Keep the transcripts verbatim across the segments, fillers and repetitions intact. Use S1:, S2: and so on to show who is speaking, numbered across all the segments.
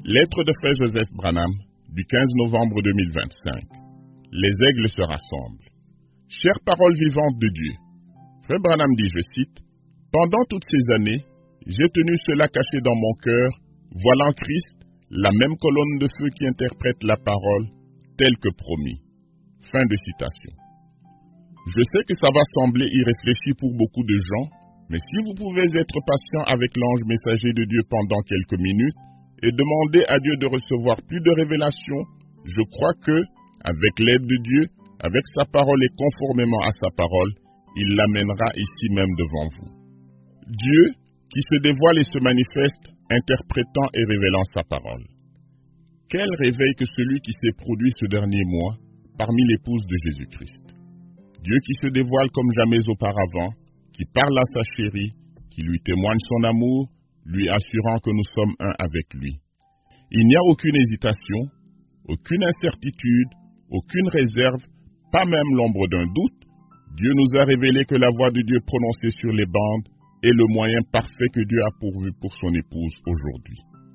S1: Lettre de Frère Joseph Branham du quinze novembre deux mille vingt-cinq. Les aigles se rassemblent. Chère parole vivante de Dieu, Frère Branham dit, je cite, « Pendant toutes ces années, j'ai tenu cela caché dans mon cœur, voilant Christ, la même colonne de feu qui interprète la parole, telle que promis. » Fin de citation. Je sais que ça va sembler irréfléchi pour beaucoup de gens, mais si vous pouvez être patient avec l'ange messager de Dieu pendant quelques minutes et demander à Dieu de recevoir plus de révélations, je crois que, avec l'aide de Dieu, avec sa parole et conformément à sa parole, il l'amènera ici même devant vous. Dieu, qui se dévoile et se manifeste, interprétant et révélant sa parole. Quel réveil que celui qui s'est produit ce dernier mois parmi l'épouses de Jésus-Christ. Dieu qui se dévoile comme jamais auparavant, qui parle à sa chérie, qui lui témoigne son amour, lui assurant que nous sommes un avec lui. Il n'y a aucune hésitation, aucune incertitude, aucune réserve, pas même l'ombre d'un doute. Dieu nous a révélé que la voix de Dieu prononcée sur les bandes est le moyen parfait que Dieu a pourvu pour son épouse aujourd'hui.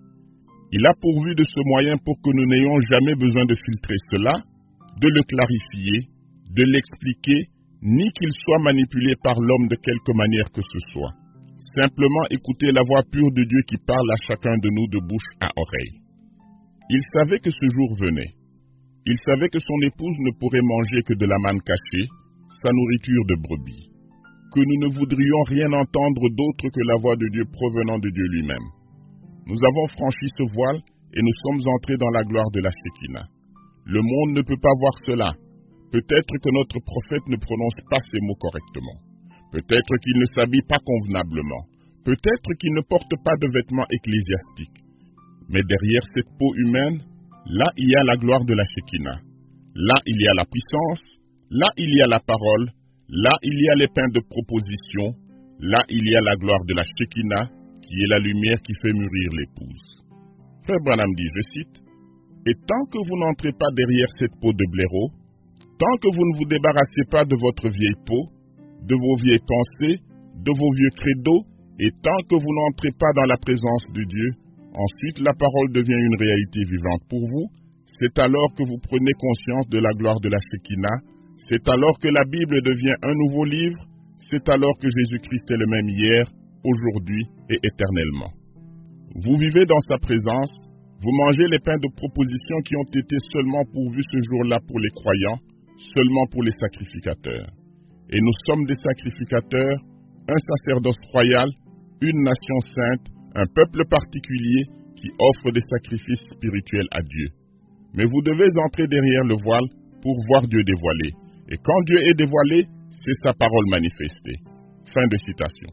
S1: Il a pourvu de ce moyen pour que nous n'ayons jamais besoin de filtrer cela, de le clarifier, de l'expliquer, ni qu'il soit manipulé par l'homme de quelque manière que ce soit. Simplement écouter la voix pure de Dieu qui parle à chacun de nous de bouche à oreille. Il savait que ce jour venait. Il savait que son épouse ne pourrait manger que de la manne cachée, sa nourriture de brebis. Que nous ne voudrions rien entendre d'autre que la voix de Dieu provenant de Dieu lui-même. Nous avons franchi ce voile et nous sommes entrés dans la gloire de la Shekinah. Le monde ne peut pas voir cela. Peut-être que notre prophète ne prononce pas ces mots correctement. Peut-être qu'il ne s'habille pas convenablement. Peut-être qu'il ne porte pas de vêtements ecclésiastiques. Mais derrière cette peau humaine, là il y a la gloire de la Shekinah. Là il y a la puissance. Là il y a la parole. Là il y a les pains de proposition. Là il y a la gloire de la Shekinah, qui est la lumière qui fait mûrir l'épouse. Frère Branham dit, je cite, « Et tant que vous n'entrez pas derrière cette peau de blaireau, tant que vous ne vous débarrassez pas de votre vieille peau, de vos vieilles pensées, de vos vieux credos, et tant que vous n'entrez pas dans la présence de Dieu, ensuite la parole devient une réalité vivante pour vous, c'est alors que vous prenez conscience de la gloire de la Shekinah, c'est alors que la Bible devient un nouveau livre, c'est alors que Jésus-Christ est le même hier, aujourd'hui et éternellement. Vous vivez dans sa présence, vous mangez les pains de proposition qui ont été seulement pourvus ce jour-là pour les croyants, seulement pour les sacrificateurs. Et nous sommes des sacrificateurs, un sacerdoce royal, une nation sainte, un peuple particulier qui offre des sacrifices spirituels à Dieu. Mais vous devez entrer derrière le voile pour voir Dieu dévoilé. Et quand Dieu est dévoilé, c'est sa parole manifestée. Fin de citation.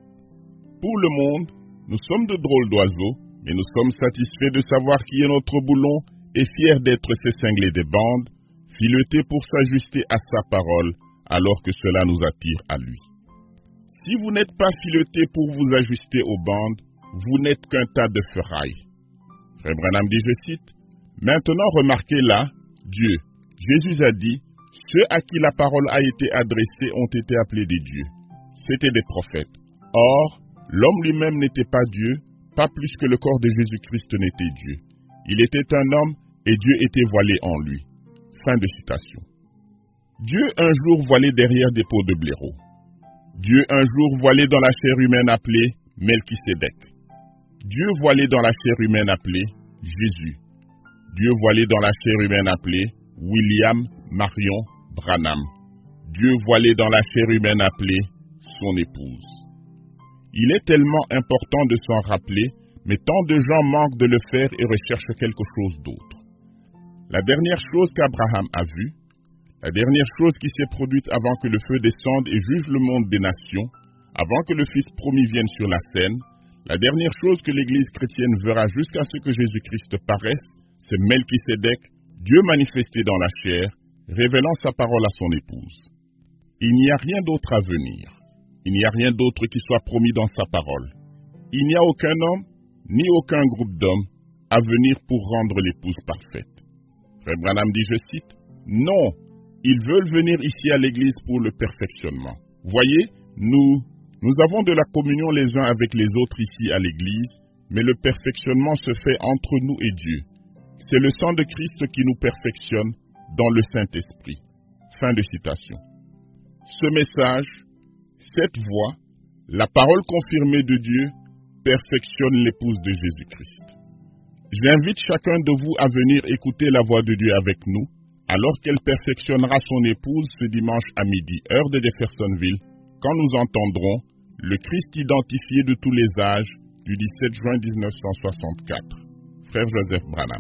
S1: Pour le monde, nous sommes de drôles d'oiseaux, mais nous sommes satisfaits de savoir qui est notre boulon et fiers d'être ses cinglés des bandes, filetés pour s'ajuster à sa parole, alors que cela nous attire à lui. Si vous n'êtes pas filetés pour vous ajuster aux bandes, vous n'êtes qu'un tas de ferraille. Frère Branham dit, je cite, « Maintenant remarquez là, Dieu, Jésus a dit, ceux à qui la parole a été adressée ont été appelés des dieux. C'étaient des prophètes. Or, l'homme lui-même n'était pas Dieu, pas plus que le corps de Jésus-Christ n'était Dieu. Il était un homme et Dieu était voilé en lui. » Fin de citation. Dieu un jour voilé derrière des peaux de blaireau. Dieu un jour voilé dans la chair humaine appelée Melchisédek. Dieu voilé dans la chair humaine appelée Jésus. Dieu voilé dans la chair humaine appelée William Marion Branham. Dieu voilé dans la chair humaine appelée son épouse. Il est tellement important de s'en rappeler, mais tant de gens manquent de le faire et recherchent quelque chose d'autre. La dernière chose qu'Abraham a vue, la dernière chose qui s'est produite avant que le feu descende et juge le monde des nations, avant que le Fils promis vienne sur la scène, la dernière chose que l'Église chrétienne verra jusqu'à ce que Jésus-Christ paraisse, c'est Melchisédek, Dieu manifesté dans la chair, révélant sa parole à son épouse. Il n'y a rien d'autre à venir. Il n'y a rien d'autre qui soit promis dans sa parole. Il n'y a aucun homme, ni aucun groupe d'hommes, à venir pour rendre l'épouse parfaite. Frère Branham dit, je cite, « Non, ils veulent venir ici à l'église pour le perfectionnement. » Voyez, nous, nous avons de la communion les uns avec les autres ici à l'église, mais le perfectionnement se fait entre nous et Dieu. C'est le sang de Christ qui nous perfectionne dans le Saint-Esprit. Fin de citation. Ce message, cette voix, la parole confirmée de Dieu, perfectionne l'épouse de Jésus-Christ. J'invite chacun de vous à venir écouter la voix de Dieu avec nous, alors qu'elle perfectionnera son épouse ce dimanche à midi, heure de Jeffersonville, quand nous entendrons le Christ identifié de tous les âges du dix-sept juin mille neuf cent soixante-quatre. Frère Joseph Branham.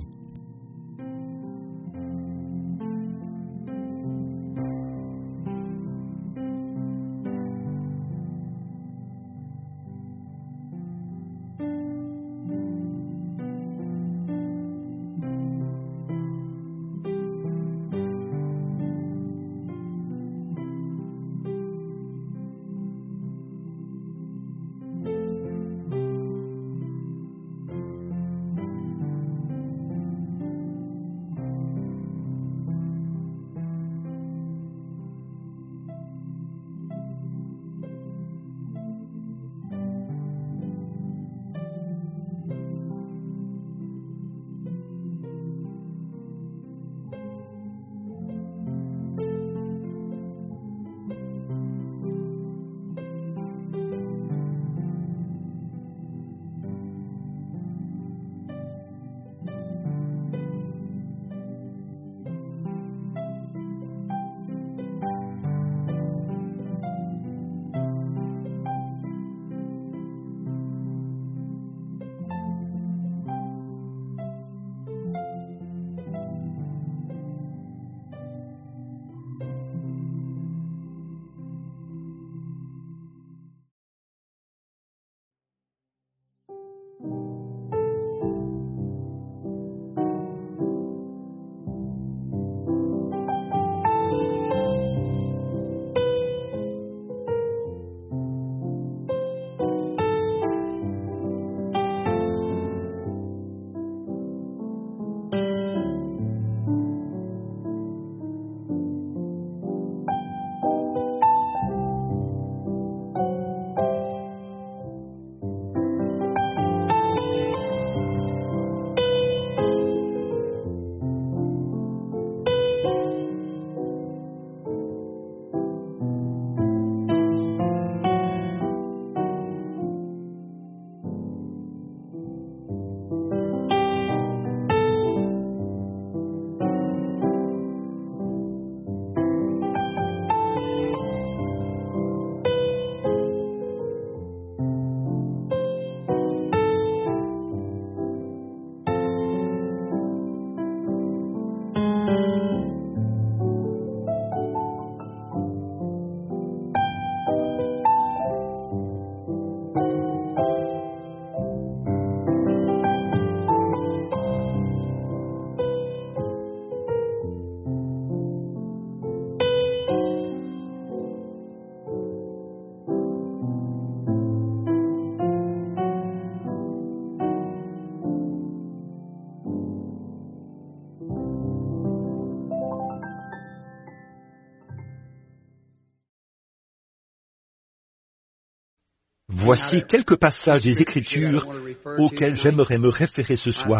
S2: Voici quelques passages des Écritures auxquels j'aimerais me référer ce soir.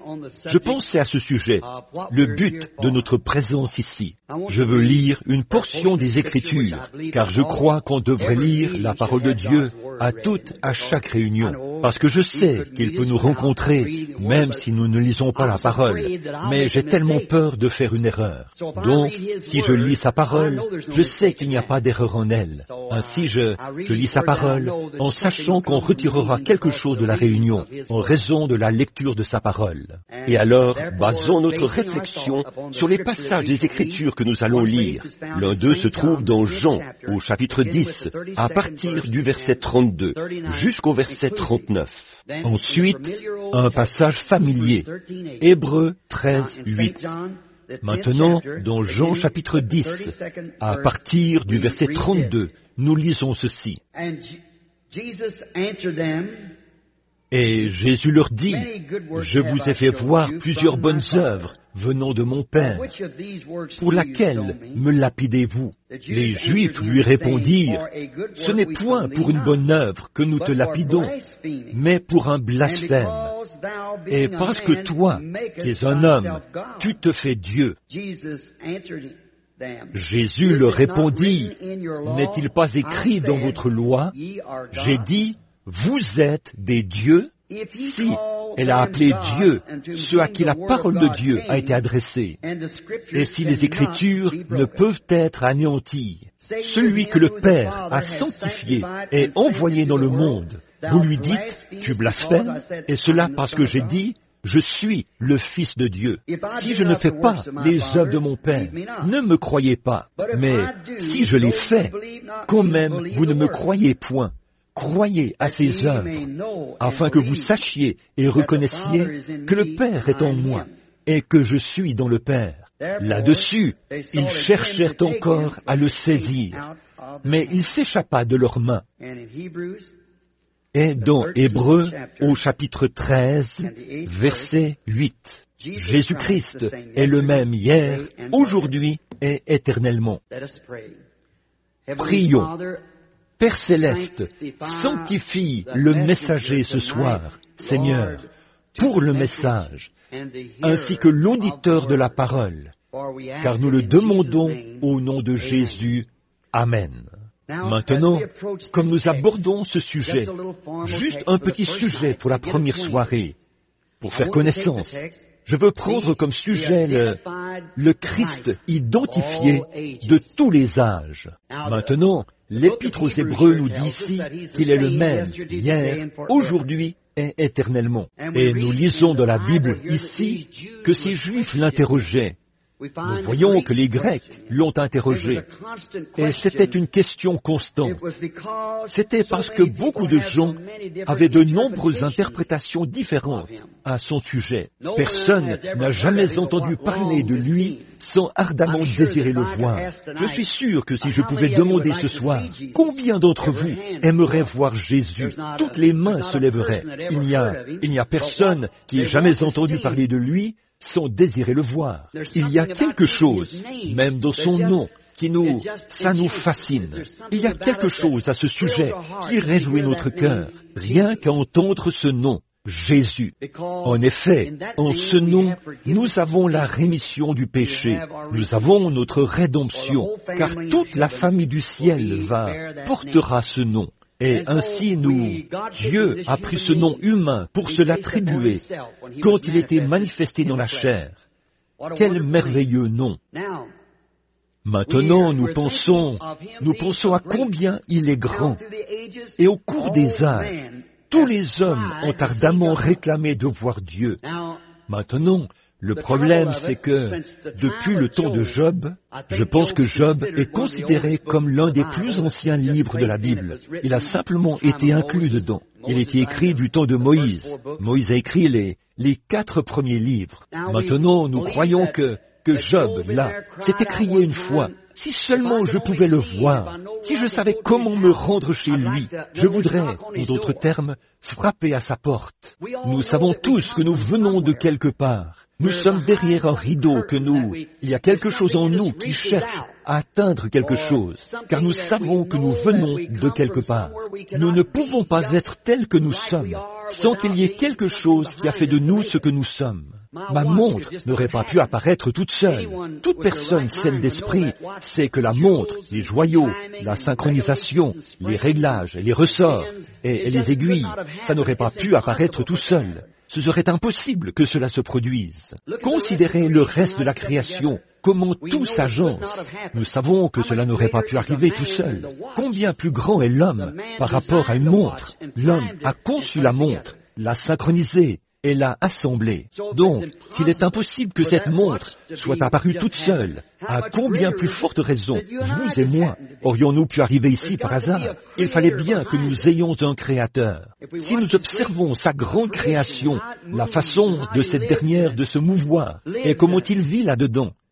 S2: Je pensais à ce sujet, le but de notre présence ici. Je veux lire une portion des Écritures, car je crois qu'on devrait lire la parole de Dieu à toute, à chaque réunion, parce que je sais qu'il peut nous rencontrer, même si nous ne lisons pas la parole, mais j'ai tellement peur de faire une erreur. Donc, si je lis sa parole, je sais qu'il n'y a pas d'erreur en elle. Ainsi, je, je lis sa parole en sachant qu'on retirera quelque chose de la réunion, en raison de la lecture de sa parole. Et alors, basons notre réflexion sur les passages des Écritures que nous allons lire. L'un d'eux se trouve dans Jean, au chapitre dix, à partir du verset trente-deux, jusqu'au verset trente-neuf. Ensuite, un passage familier, Hébreux treize, huit. Maintenant, dans Jean chapitre dix, à partir du verset trente-deux, nous lisons ceci. Et Jésus leur dit, « Je vous ai fait voir plusieurs bonnes œuvres, venant de mon Père, pour laquelle me lapidez-vous? Les Juifs lui répondirent, ce n'est point pour une bonne œuvre que nous te lapidons, mais pour un blasphème. Et parce que toi, qui es un homme, tu te fais Dieu. Jésus leur répondit, n'est-il pas écrit dans votre loi, j'ai dit, vous êtes des dieux? Si elle a appelé Dieu ceux à qui la parole de Dieu a été adressée, et si les Écritures ne peuvent être anéanties, celui que le Père a sanctifié et envoyé dans le monde, vous lui dites, tu blasphèmes, et cela parce que j'ai dit, je suis le Fils de Dieu. Si je ne fais pas les œuvres de mon Père, ne me croyez pas. Mais si je les fais, quand même vous ne me croyez point. Croyez à ces œuvres, afin que vous sachiez et reconnaissiez que le Père est en moi et que je suis dans le Père. Là-dessus, ils cherchèrent encore à le saisir, mais il s'échappa de leurs mains. Et dans Hébreux, au chapitre treize, verset huit, Jésus-Christ est le même hier, aujourd'hui et éternellement. Prions. Père céleste, sanctifie le messager ce soir, Seigneur, pour le message, ainsi que l'auditeur de la parole, car nous le demandons au nom de Jésus. Amen. Maintenant, comme nous abordons ce sujet, juste un petit sujet pour la première soirée, pour faire connaissance, je veux prendre comme sujet le, le Christ identifié de tous les âges. Maintenant, l'Épître aux Hébreux nous dit ici qu'il est le même hier, aujourd'hui et éternellement. Et nous lisons dans la Bible ici que ces Juifs l'interrogeaient. Nous voyons que les Grecs l'ont interrogé, et c'était une question constante. C'était parce que beaucoup de gens avaient de nombreuses interprétations différentes à son sujet. Personne n'a jamais entendu parler de lui sans ardemment désirer le voir. Je suis sûr que si je pouvais demander ce soir, combien d'entre vous aimeraient voir Jésus, toutes les mains se lèveraient. Il n'y a, il n'y a personne qui ait jamais entendu parler de lui sans désirer le voir. Il y a quelque chose, même dans son nom, qui nous, ça nous fascine. Il y a quelque chose à ce sujet qui réjouit notre cœur, rien qu'à entendre ce nom, Jésus. En effet, en ce nom, nous avons la rémission du péché, nous avons notre rédemption, car toute la famille du ciel va, portera ce nom. Et ainsi, nous, Dieu a pris ce nom humain pour se l'attribuer quand il était manifesté dans la chair. Quel merveilleux nom! Maintenant, nous pensons, nous pensons à combien il est grand. Et au cours des âges, tous les hommes ont ardemment réclamé de voir Dieu. Maintenant, le problème, c'est que, depuis le temps de Job, je pense que Job est considéré comme l'un des plus anciens livres de la Bible. Il a simplement été inclus dedans. Il était écrit du temps de Moïse. Moïse a écrit les, les quatre premiers livres. Maintenant, nous croyons que, que Job, là, s'est écrié une fois, « Si seulement je pouvais le voir, si je savais comment me rendre chez lui, je voudrais, en d'autres termes, frapper à sa porte. » Nous savons tous que nous venons de quelque part. Nous sommes derrière un rideau que nous, il y a quelque chose en nous qui cherche à atteindre quelque chose, car nous savons que nous venons de quelque part. Nous ne pouvons pas être tels que nous sommes, sans qu'il y ait quelque chose qui a fait de nous ce que nous sommes. Ma montre n'aurait pas pu apparaître toute seule. Toute personne saine d'esprit sait que la montre, les joyaux, la synchronisation, les réglages, les ressorts et, et les aiguilles, ça n'aurait pas pu apparaître tout seul. Ce serait impossible que cela se produise. Considérez le reste de la création, comment tout s'agence. Nous savons que cela n'aurait pas pu arriver tout seul. Combien plus grand est l'homme par rapport à une montre? L'homme a conçu la montre, l'a synchronisée et l'a assemblée. Donc, s'il est impossible que cette montre soit apparue toute seule, à combien plus forte raison, vous et moi, aurions-nous pu arriver ici par hasard? Il fallait bien que nous ayons un Créateur. Si nous observons sa grande création, la façon de cette dernière de se mouvoir, et comment il vit là-dedans,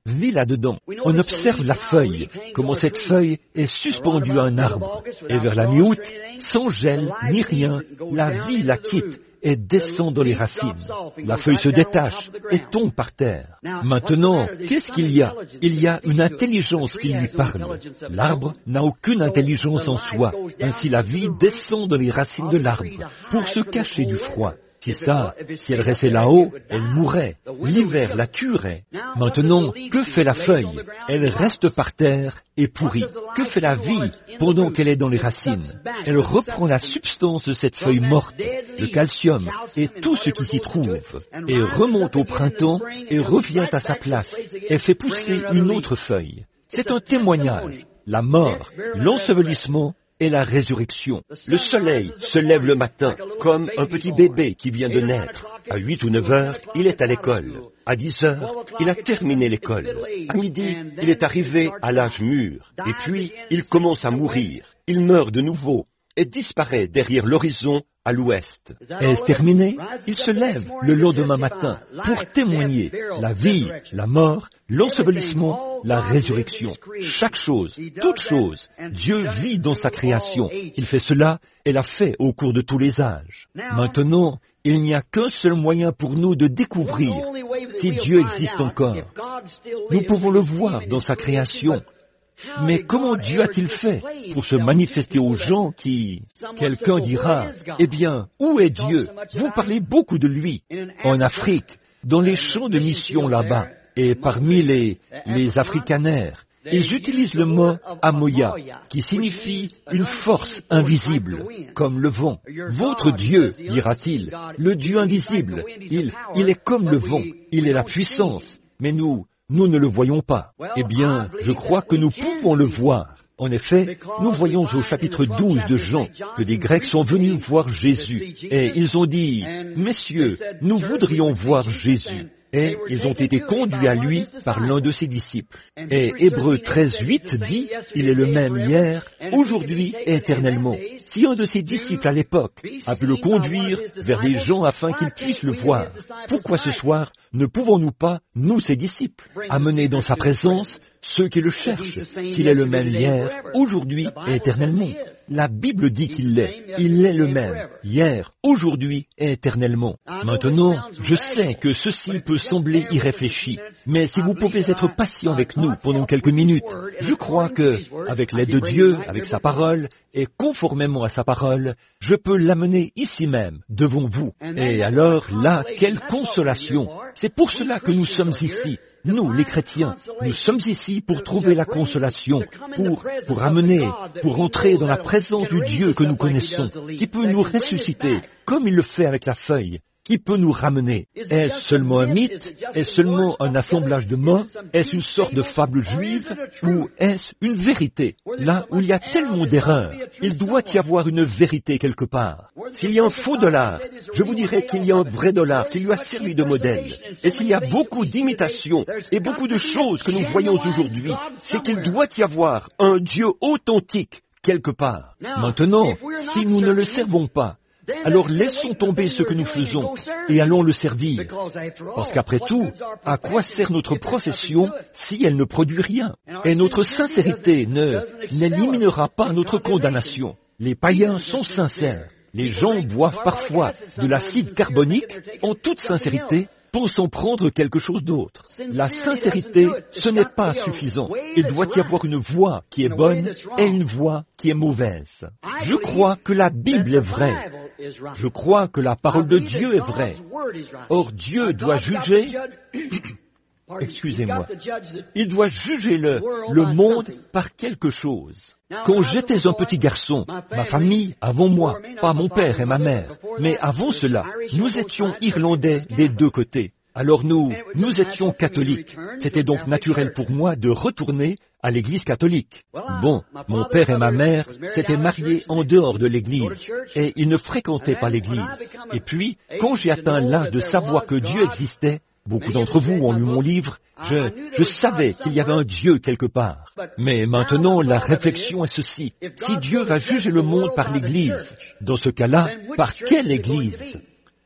S2: vit là-dedans. On observe la feuille, comment cette feuille est suspendue à un arbre. Et vers la mi-août, sans gel ni rien, la vie la quitte et descend dans les racines. La feuille se détache et tombe par terre. Maintenant, qu'est-ce qu'il y a? Il y a une intelligence qui lui parle. L'arbre n'a aucune intelligence en soi. Ainsi la vie descend dans les racines de l'arbre pour se cacher du froid. Si ça, si elle restait là-haut, elle mourrait. L'hiver la tuerait. Maintenant, que fait la feuille? Elle reste par terre et pourrit. Que fait la vie pendant qu'elle est dans les racines? Elle reprend la substance de cette feuille morte, le calcium et tout ce qui s'y trouve, et remonte au printemps et revient à sa place et fait pousser une autre feuille. C'est un témoignage. La mort, l'ensevelissement et la résurrection.
S3: Le soleil se lève le matin comme un petit bébé qui vient de naître. À huit ou neuf heures, il est à l'école. À dix heures, il a terminé l'école. À midi, il est arrivé à l'âge mûr. Et puis, il commence à mourir. Il meurt de nouveau et disparaît derrière l'horizon à l'ouest.
S2: Est-ce terminé? Il se lève le lendemain matin pour témoigner la vie, la mort, l'ensevelissement, la résurrection. Chaque chose, toute chose, Dieu vit dans sa création. Il fait cela et l'a fait au cours de tous les âges. Maintenant, il n'y a qu'un seul moyen pour nous de découvrir si Dieu existe encore. Nous pouvons le voir dans sa création. Mais comment Dieu a-t-il fait pour se manifester aux gens qui... Quelqu'un dira, eh bien, où est Dieu? Vous parlez beaucoup de lui. En Afrique, dans les champs de mission là-bas, et parmi les, les africanaires, ils utilisent le mot Amoya, qui signifie une force invisible, comme le vent. Votre Dieu, dira-t-il, le Dieu invisible, il, il est comme le vent, il est la puissance, mais nous... Nous ne le voyons pas. Eh bien, je crois que nous pouvons le voir. En effet, nous voyons au chapitre douze de Jean que des Grecs sont venus voir Jésus et ils ont dit « Messieurs, nous voudrions voir Jésus ». Et ils ont été conduits à lui par l'un de ses disciples. Et Hébreux treize, huit dit « Il est le même hier, aujourd'hui et éternellement ». Si un de ses disciples à l'époque a pu le conduire vers des gens afin qu'ils puissent le voir, pourquoi ce soir ne pouvons-nous pas, nous ses disciples, amener dans sa présence ceux qui le cherchent, s'il est le même hier, aujourd'hui et éternellement? La Bible dit qu'il l'est. Il est le même, hier, aujourd'hui et éternellement. Maintenant, je sais que ceci peut sembler irréfléchi, mais si vous pouvez être patient avec nous pendant quelques minutes, je crois que, avec l'aide de Dieu, avec sa parole, et conformément à sa parole, je peux l'amener ici même, devant vous. Et alors, là, quelle consolation! C'est pour cela que nous sommes ici. Nous, les chrétiens, nous sommes ici pour trouver la consolation, pour, pour amener, pour entrer dans la présence du Dieu que nous connaissons, qui peut nous ressusciter, comme il le fait avec la feuille, qui peut nous ramener. Est-ce seulement un mythe? Est-ce seulement un assemblage de mots? Est-ce une sorte de fable juive? Ou est-ce une vérité? Là où il y a tellement d'erreurs, il doit y avoir une vérité quelque part. S'il y a un faux dollar, je vous dirais qu'il y a un vrai dollar qui lui a servi de modèle. Et s'il y a beaucoup d'imitations et beaucoup de choses que nous voyons aujourd'hui, c'est qu'il doit y avoir un Dieu authentique quelque part. Maintenant, si nous ne le servons pas, alors laissons tomber ce que nous faisons et allons le servir. Parce qu'après tout, à quoi sert notre profession si elle ne produit rien? Et notre sincérité ne, n'éliminera pas notre condamnation. Les païens sont sincères. Les gens boivent parfois de l'acide carbonique en toute sincérité, pensant prendre quelque chose d'autre. La sincérité, ce n'est pas suffisant. Il doit y avoir une voix qui est bonne et une voix qui est mauvaise. Je crois que la Bible est vraie. Je crois que la parole de Dieu est vraie. Or, Dieu doit juger... Excusez-moi. Il doit juger le, le monde par quelque chose. Quand j'étais un petit garçon, ma famille, avant moi, pas mon père et ma mère, mais avant cela, nous étions Irlandais des deux côtés. Alors nous, nous étions catholiques. C'était donc naturel pour moi de retourner à l'église catholique. Bon, mon père et ma mère s'étaient mariés en dehors de l'église, et ils ne fréquentaient pas l'église. Et puis, quand j'ai atteint l'âge de savoir que Dieu existait, beaucoup d'entre vous ont lu mon livre, je, je savais qu'il y avait un Dieu quelque part. Mais maintenant, la réflexion est ceci. Si Dieu va juger le monde par l'Église, dans ce cas-là, par quelle Église?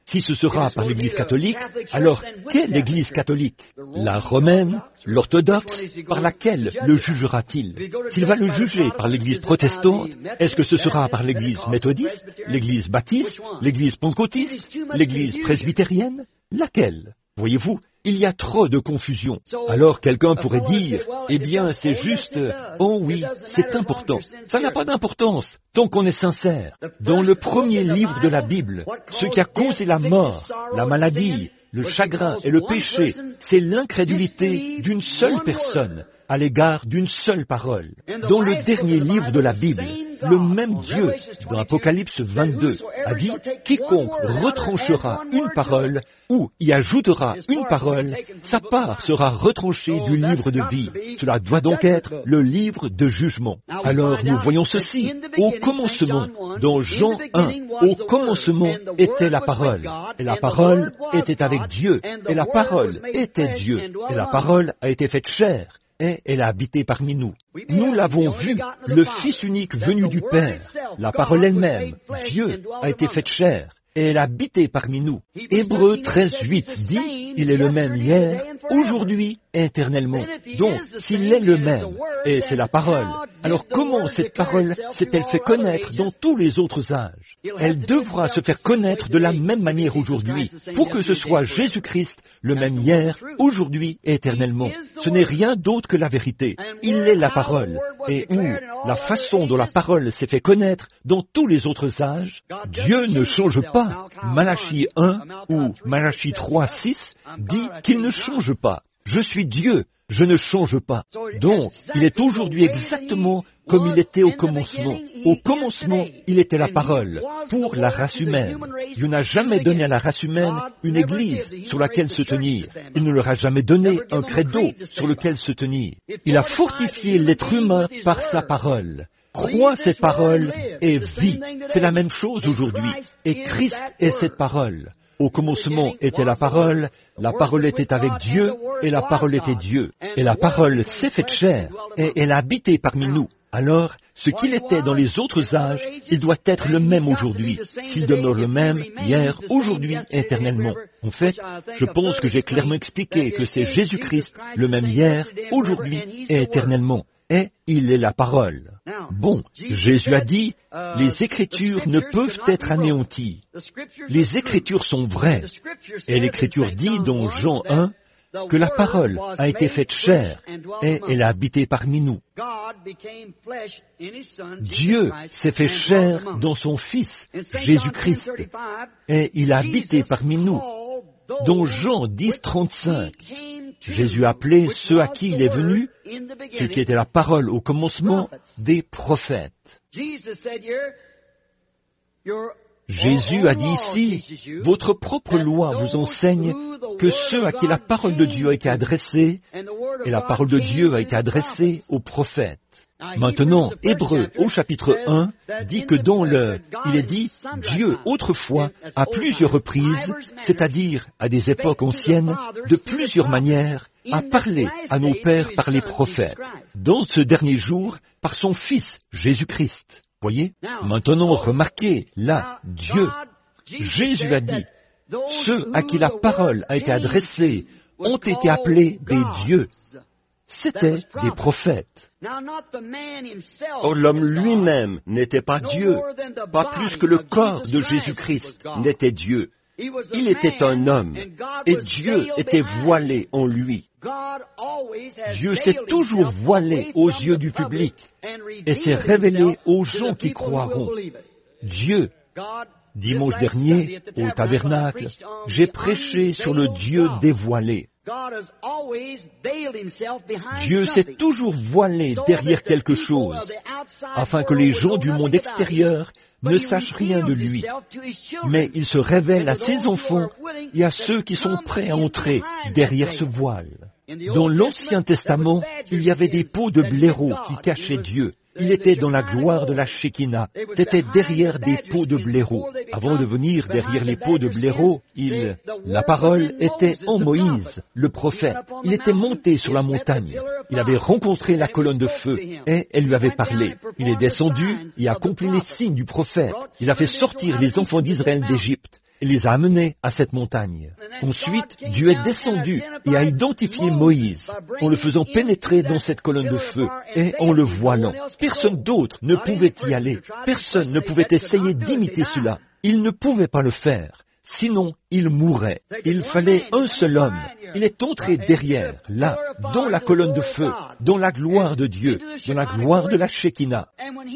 S2: Si ce sera par l'Église catholique, alors quelle Église catholique? La romaine, l'orthodoxe, par laquelle le jugera-t-il? S'il va le juger par l'Église protestante, est-ce que ce sera par l'Église méthodiste, l'Église baptiste, l'Église pentecôtiste, l'Église presbytérienne? Laquelle? Voyez-vous, il y a trop de confusion. Alors quelqu'un pourrait dire, eh bien c'est juste, oh oui, c'est important. Ça n'a pas d'importance, tant qu'on est sincère. Dans le premier livre de la Bible, ce qui a causé la mort, la maladie, le chagrin et le péché, c'est l'incrédulité d'une seule personne à l'égard d'une seule parole. Dans le dernier livre de la Bible, le même Dieu, dans Apocalypse vingt-deux, a dit « Quiconque retranchera une parole ou y ajoutera une parole, sa part sera retranchée du livre de vie. Cela doit donc être le livre de jugement. » Alors nous voyons ceci. Au commencement, dans Jean un, au commencement était la parole. Et la parole était avec Dieu. Et la parole était Dieu. Et la parole a été faite chair. Et elle a habité parmi nous. Nous l'avons vu, le Fils unique venu du Père, la parole elle-même, Dieu, a été faite chair, et elle a habité parmi nous. Hébreux treize, huit dit, il est le même hier, aujourd'hui, éternellement. Donc, s'il est le même, et c'est la parole, alors comment cette parole s'est-elle fait connaître dans tous les autres âges? Elle devra se faire connaître de la même manière aujourd'hui, pour que ce soit Jésus-Christ, le même hier, aujourd'hui et éternellement. Ce n'est rien d'autre que la vérité. Il est la parole. Et où la façon dont la parole s'est fait connaître dans tous les autres âges, Dieu ne change pas. Malachie un ou Malachie trois, six dit qu'il ne change pas. Je suis Dieu, je ne change pas. Donc, il est aujourd'hui exactement comme il était au commencement. Au commencement, il était la parole pour la race humaine. Dieu n'a jamais donné à la race humaine une église sur laquelle se tenir. Il ne leur a jamais donné un credo sur lequel se tenir. Il a fortifié l'être humain par sa parole. Crois cette parole et vis. C'est la même chose aujourd'hui. Et Christ est cette parole. Au commencement était la parole, la parole était avec Dieu, et la parole était Dieu. Et la parole s'est faite chair, et elle a habité parmi nous. Alors, ce qu'il était dans les autres âges, il doit être le même aujourd'hui. S'il demeure le même, hier, aujourd'hui, éternellement. En fait, je pense que j'ai clairement expliqué que c'est Jésus-Christ, le même hier, aujourd'hui et éternellement. Et il est la parole. Bon, Jésus a dit, les Écritures ne peuvent être anéanties. Les Écritures sont vraies. Et l'Écriture dit dans Jean un que la parole a été faite chair et elle a habité parmi nous. Dieu s'est fait chair dans son Fils, Jésus-Christ, et il a habité parmi nous. Dans Jean dix, trente-cinq, Jésus appelait ceux à qui il est venu, ceux qui étaient la parole au commencement, des prophètes. Jésus a dit ici, votre propre loi vous enseigne que ceux à qui la parole de Dieu a été adressée, et la parole de Dieu a été adressée aux prophètes. Maintenant, Hébreux, au chapitre un, dit que dans le... Il est dit, Dieu, autrefois, à plusieurs reprises, c'est-à-dire à des époques anciennes, de plusieurs manières, a parlé à nos pères par les prophètes. Dans ce dernier jour, par son Fils, Jésus-Christ. Voyez? Maintenant, remarquez, là, Dieu. Jésus a dit, ceux à qui la parole a été adressée ont été appelés des dieux. C'étaient des prophètes.
S3: Or, l'homme lui-même n'était pas Dieu, pas plus que le corps de Jésus-Christ n'était Dieu. Il était un homme, et Dieu était voilé en lui. Dieu s'est toujours voilé aux yeux du public, et s'est révélé aux gens qui croiront. Dieu, dimanche dernier, au tabernacle, j'ai prêché sur le Dieu dévoilé. Dieu s'est toujours voilé derrière quelque chose, afin que les gens du monde extérieur ne sachent rien de lui. Mais il se révèle à ses enfants et à ceux qui sont prêts à entrer derrière ce voile. Dans l'Ancien Testament, il y avait des pots de blaireau qui cachaient Dieu. Il était dans la gloire de la Shekinah. C'était derrière des pots de blaireau. Avant de venir derrière les pots de blaireau, il, la parole était en Moïse, le prophète. Il était monté sur la montagne. Il avait rencontré la colonne de feu et elle lui avait parlé. Il est descendu et a accompli les signes du prophète. Il a fait sortir les enfants d'Israël d'Égypte.
S2: et les a amenés à cette montagne. Ensuite, Dieu est descendu et a identifié Moïse en le faisant pénétrer dans cette colonne de feu et en le voilant. Personne d'autre ne pouvait y aller. Personne ne pouvait essayer d'imiter cela. Il ne pouvait pas le faire. Sinon, il mourrait. Il fallait un seul homme. Il est entré derrière, là, dans la colonne de feu, dans la gloire de Dieu, dans la gloire de la Shekinah.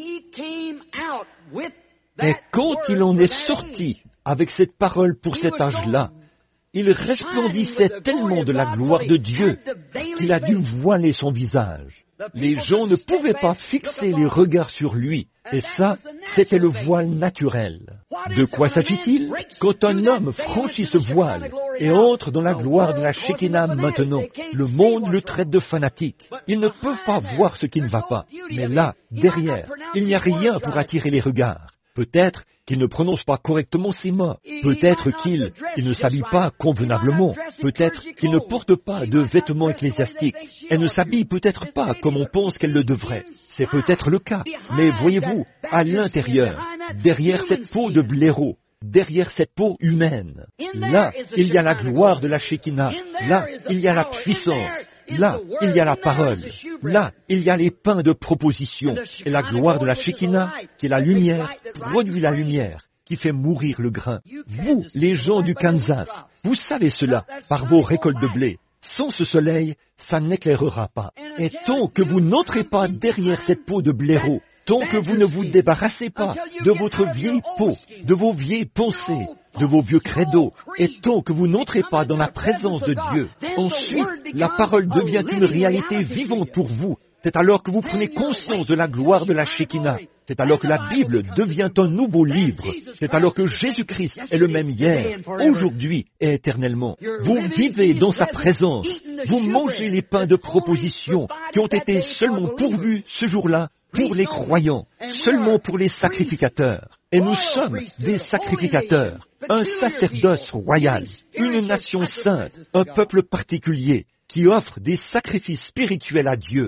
S2: Et quand il en est sorti avec cette parole pour cet âge-là, il resplendissait tellement de la gloire de Dieu qu'il a dû voiler son visage. Les gens ne pouvaient pas fixer les regards sur lui, et ça, c'était le voile naturel. De quoi s'agit-il? Quand un homme franchit ce voile et entre dans la gloire de la Shekinah maintenant, le monde le traite de fanatique. Ils ne peuvent pas voir ce qui ne va pas. Mais là, derrière, il n'y a rien pour attirer les regards. Peut-être qu'il ne prononce pas correctement ses mots. Peut-être qu'il il ne s'habille pas convenablement. Peut-être qu'il ne porte pas de vêtements ecclésiastiques. Elle ne s'habille peut-être pas comme on pense qu'elle le devrait. C'est peut-être le cas. Mais voyez-vous, à l'intérieur, derrière cette peau de blaireau, derrière cette peau humaine, là, il y a la gloire de la Shekinah. Là, il y a la puissance. Là, il y a la parole. Là, il y a les pains de proposition. Et la gloire de la Shekinah, qui est la lumière, produit la lumière, qui fait mourir le grain. Vous, les gens du Kansas, vous savez cela par vos récoltes de blé. Sans ce soleil, ça n'éclairera pas. Et tant que vous n'entrez pas derrière cette peau de blaireau, tant que vous ne vous débarrassez pas de votre vieille peau, de vos vieilles pensées, de vos vieux credos, et tant que vous n'entrez pas dans la présence de Dieu, ensuite, la parole devient une réalité vivante pour vous. C'est alors que vous prenez conscience de la gloire de la Shekinah. C'est alors que la Bible devient un nouveau livre. C'est alors que Jésus-Christ est le même hier, aujourd'hui et éternellement. Vous vivez dans sa présence. Vous mangez les pains de proposition qui ont été seulement pourvus ce jour-là pour les croyants, seulement pour les sacrificateurs. Et nous sommes des sacrificateurs, un sacerdoce royal, une nation sainte, un peuple particulier qui offre des sacrifices spirituels à Dieu.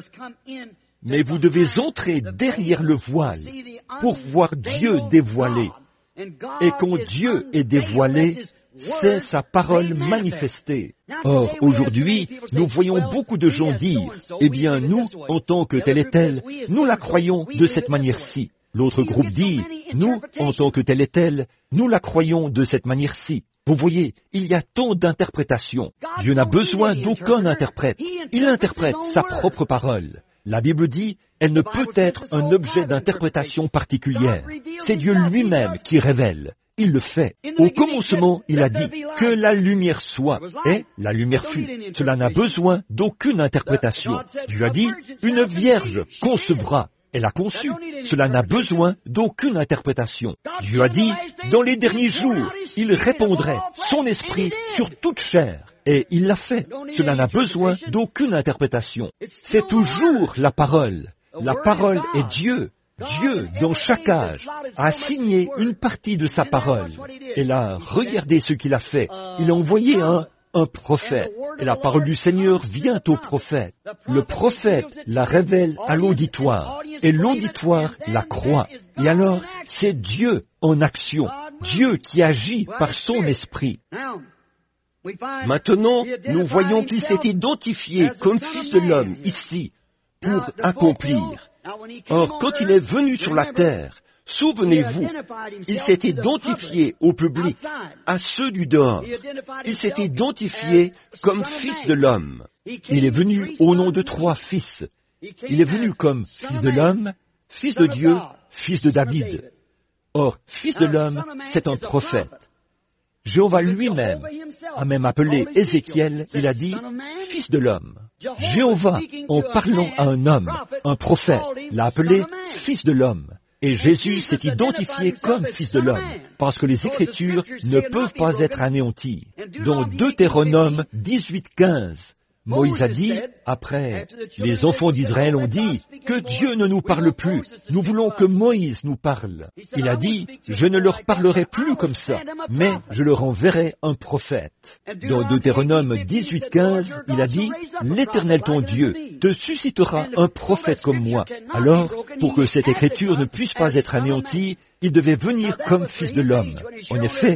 S2: Mais vous devez entrer derrière le voile pour voir Dieu dévoilé. Et quand Dieu est dévoilé, c'est sa parole manifestée. Or, aujourd'hui, nous voyons beaucoup de gens dire, « Eh bien, nous, en tant que tel et tel, nous la croyons de cette manière-ci. » L'autre groupe dit, « Nous, en tant que tel et tel, nous la croyons de cette manière-ci. » Vous voyez, il y a tant d'interprétations. Dieu n'a besoin d'aucun interprète. Il interprète sa propre parole. La Bible dit, elle ne peut être un objet d'interprétation particulière. C'est Dieu lui-même qui révèle. Il le fait. Au commencement, il a dit que la lumière soit, et la lumière fut. Cela n'a besoin d'aucune interprétation. Dieu a dit, une vierge concevra. Elle a conçu. Cela n'a besoin d'aucune interprétation. Dieu a dit, dans les derniers jours, il répandrait son esprit sur toute chair. Et il l'a fait. Cela n'a besoin d'aucune interprétation. C'est toujours la parole. La parole est Dieu. Dieu, dans chaque âge, a signé une partie de sa parole. Et là, regardez ce qu'il a fait. Il a envoyé un, un prophète. Et la parole du Seigneur vient au prophète. Le prophète la révèle à l'auditoire. Et l'auditoire la croit. Et alors, c'est Dieu en action. Dieu qui agit par son esprit. Maintenant, nous voyons qu'il s'est identifié comme Fils de l'homme ici pour accomplir. Or, quand il est venu sur la terre, souvenez-vous, il s'est identifié au public, à ceux du dehors. Il s'est identifié comme Fils de l'homme. Il est venu au nom de trois fils. Il est venu comme Fils de l'homme, Fils de Dieu, Fils de David. Or, Fils de l'homme, c'est un prophète. Jéhovah lui-même a même appelé Ézéchiel, il a dit « Fils de l'homme ». Jéhovah, en parlant à un homme, un prophète, l'a appelé « Fils de l'homme ». Et Jésus s'est identifié comme Fils de l'homme, parce que les Écritures ne peuvent pas être anéanties. Dans Deutéronome dix-huit quinze, Moïse a dit, après, les enfants d'Israël ont dit, que Dieu ne nous parle plus, nous voulons que Moïse nous parle. Il a dit, je ne leur parlerai plus comme ça, mais je leur enverrai un prophète. Dans Deutéronome dix-huit quinze, il a dit, l'Éternel ton Dieu te suscitera un prophète comme moi. Alors, pour que cette écriture ne puisse pas être anéantie, il devait venir comme Fils de l'homme. En effet,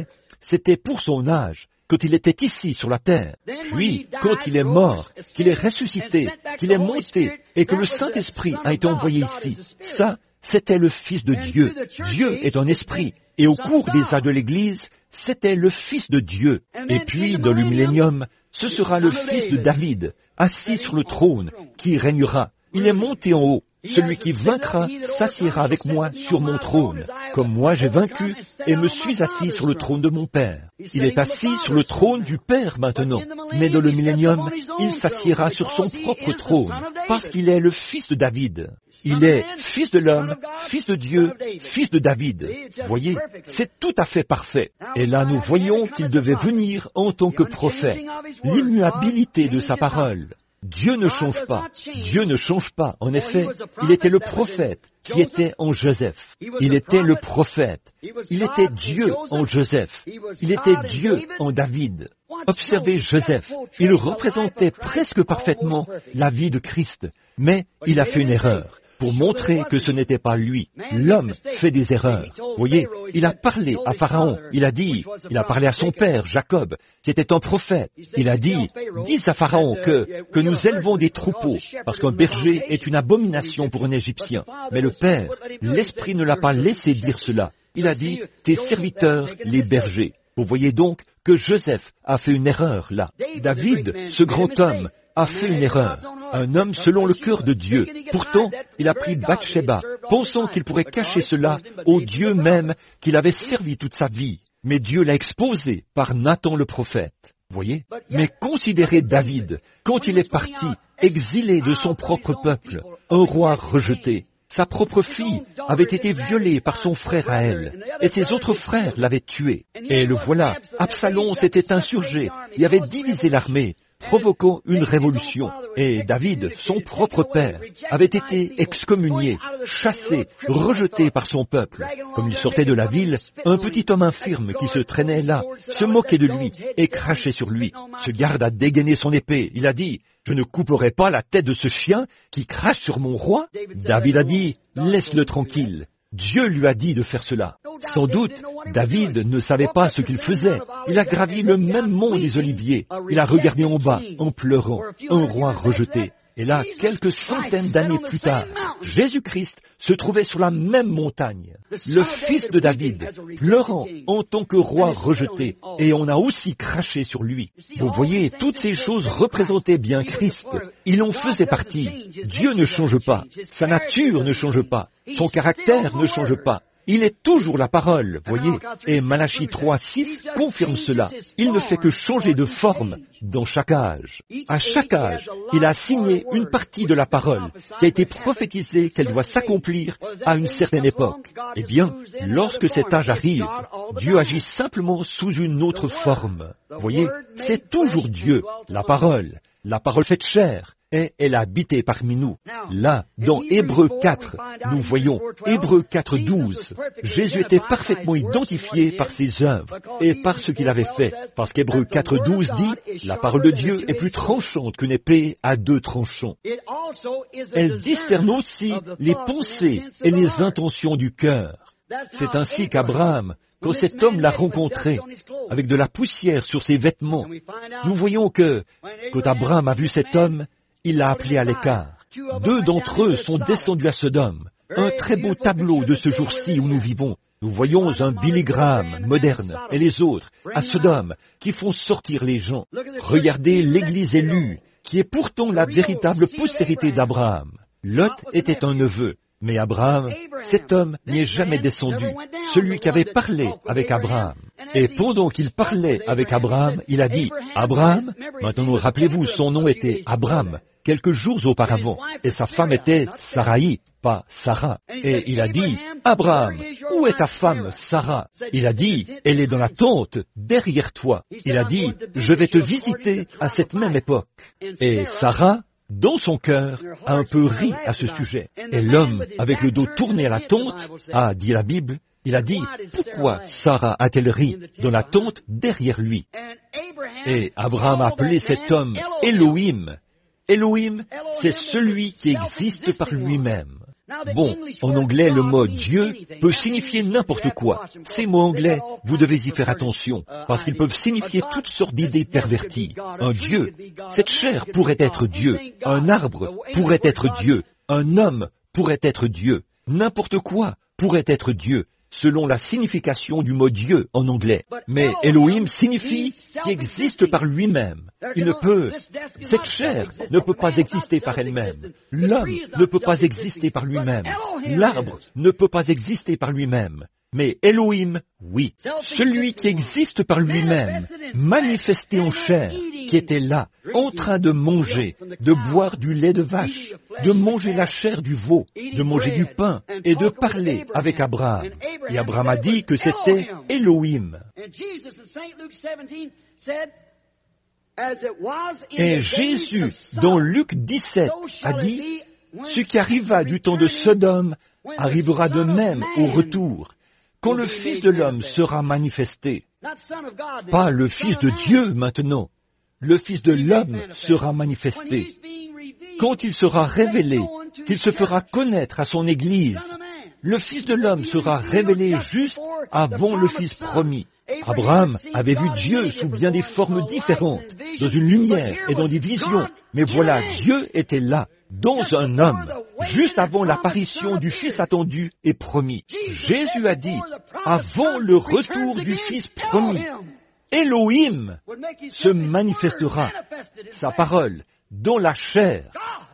S2: c'était pour son âge, quand il était ici sur la terre. Puis, quand il est mort, qu'il est ressuscité, qu'il est monté, et que le Saint-Esprit a été envoyé ici, ça, c'était le Fils de Dieu. Dieu est un esprit, et au cours des âges de l'Église, c'était le Fils de Dieu. Et puis, dans le millénium, ce sera le Fils de David, assis sur le trône, qui régnera. Il est monté en haut. Celui qui vaincra s'assiera avec moi sur mon trône, comme moi j'ai vaincu et me suis assis sur le trône de mon Père. Il est assis sur le trône du Père maintenant, mais dans le millénium, il s'assiera sur son propre trône, parce qu'il est le Fils de David. Il est Fils de l'homme, Fils de Dieu, Fils de David. Voyez, c'est tout à fait parfait. Et là, nous voyons qu'il devait venir en tant que prophète. L'immuabilité de sa parole. Dieu ne change pas. Dieu ne change pas. En effet, il était le prophète qui était en Joseph. Il était le prophète. Il était Dieu en Joseph. Il était Dieu en David. Observez Joseph. Il représentait presque parfaitement la vie de Christ, mais il a fait une erreur. Pour montrer que ce n'était pas lui. L'homme fait des erreurs. Voyez, il a parlé à Pharaon. Il a dit, il a parlé à son père, Jacob, qui était un prophète. Il a dit, dis à Pharaon que, que nous élevons des troupeaux, parce qu'un berger est une abomination pour un Égyptien. Mais le père, l'esprit ne l'a pas laissé dire cela. Il a dit, tes serviteurs, les bergers. Vous voyez donc que Joseph a fait une erreur là. David, ce grand homme, a fait une erreur. Un homme selon le cœur de Dieu. Pourtant, il a pris Bathsheba, pensant qu'il pourrait cacher cela au Dieu même qu'il avait servi toute sa vie. Mais Dieu l'a exposé par Nathan le prophète. Voyez? Mais considérez David, quand il est parti, exilé de son propre peuple, un roi rejeté. Sa propre fille avait été violée par son frère à elle, et ses autres frères l'avaient tué. Et le voilà, Absalom s'était insurgé, il avait divisé l'armée, provoquant une révolution. Et David, son propre père, avait été excommunié, chassé, rejeté par son peuple. Comme il sortait de la ville, un petit homme infirme qui se traînait là, se moquait de lui et crachait sur lui. Ce garde a dégainé son épée. Il a dit, « Je ne couperai pas la tête de ce chien qui crache sur mon roi ?» David a dit, « Laisse-le tranquille. » Dieu lui a dit de faire cela. Sans doute, David ne savait pas ce qu'il faisait. Il a gravi le même mont des Oliviers. Il a regardé en bas, en pleurant, un roi rejeté. Et là, quelques centaines d'années plus tard, Jésus-Christ se trouvait sur la même montagne. Le fils de David, pleurant en tant que roi rejeté, et on a aussi craché sur lui. Vous voyez, toutes ces choses représentaient bien Christ. Il en faisait partie. Dieu ne change pas. Sa nature ne change pas. Son caractère ne change pas. Il est toujours la parole, voyez, et Malachie trois six confirme cela. Il ne fait que changer de forme dans chaque âge. À chaque âge, il a assigné une partie de la parole qui a été prophétisée qu'elle doit s'accomplir à une certaine époque. Eh bien, lorsque cet âge arrive, Dieu agit simplement sous une autre forme. Voyez, c'est toujours Dieu, la parole, la parole faite chair. Et elle a habité parmi nous. Là, dans Hébreux quatre, nous voyons Hébreux quatre douze. Jésus était parfaitement identifié par ses œuvres et par ce qu'il avait fait. Parce qu'Hébreux quatre douze dit, la parole de Dieu est plus tranchante qu'une épée à deux tranchants. Elle discerne aussi les pensées et les intentions du cœur. C'est ainsi qu'Abraham, quand cet homme l'a rencontré, avec de la poussière sur ses vêtements, nous voyons que, quand Abraham a vu cet homme, il l'a appelé à l'écart. Deux d'entre eux sont descendus à Sodome. Un très beau tableau de ce jour-ci où nous vivons. Nous voyons un Billy Graham moderne et les autres à Sodome qui font sortir les gens. Regardez l'Église élue, qui est pourtant la véritable postérité d'Abraham. Lot était un neveu, mais Abraham, cet homme n'y est jamais descendu, celui qui avait parlé avec Abraham. Et pendant qu'il parlait avec Abraham, il a dit, « Abraham » maintenant rappelez-vous, son nom était Abraham, quelques jours auparavant, et sa femme était Sarai, pas Sarah. Et il a dit, « Abraham, où est ta femme Sarah ?» Il a dit, « Elle est dans la tente, derrière toi. » Il a dit, « Je vais te visiter à cette même époque. » Et Sarah, dans son cœur, a un peu ri à ce sujet. Et l'homme, avec le dos tourné à la tente, a dit la Bible, il a dit, pourquoi Sarah a-t-elle ri dans la tente derrière lui? Et Abraham a appelé cet homme Elohim. Elohim, c'est celui qui existe par lui-même. Bon, en anglais, le mot Dieu peut signifier n'importe quoi. Ces mots anglais, vous devez y faire attention, parce qu'ils peuvent signifier toutes sortes d'idées perverties. Un Dieu, cette chair pourrait être Dieu. Un arbre pourrait être Dieu. Un homme pourrait être Dieu. N'importe quoi pourrait être Dieu, selon la signification du mot Dieu en anglais. Mais Elohim signifie qui existe par lui-même. Il ne peut, cette chair ne peut pas exister par elle-même. L'homme ne peut pas exister par lui-même. L'arbre ne peut pas exister par lui-même. Mais Elohim, oui. Celui qui existe par lui-même, manifesté en chair, qui était là, en train de manger, de boire du lait de vache, de manger la chair du veau, de manger du pain et de parler avec Abraham. Et Abraham a dit que c'était Elohim. Et Jésus, dans Luc dix-sept, a dit, « Ce qui arriva du temps de Sodome arrivera de même au retour, quand le Fils de l'homme sera manifesté. » Pas le Fils de Dieu maintenant, le Fils de l'homme sera manifesté. Quand il sera révélé, qu'il se fera connaître à son Église, le Fils de l'homme sera révélé juste avant le Fils promis. Abraham avait vu Dieu sous bien des formes différentes, dans une lumière et dans des visions, mais voilà, Dieu était là, dans un homme, juste avant l'apparition du Fils attendu et promis. Jésus a dit, avant le retour du Fils promis, Elohim se manifestera, sa parole, dans la chair.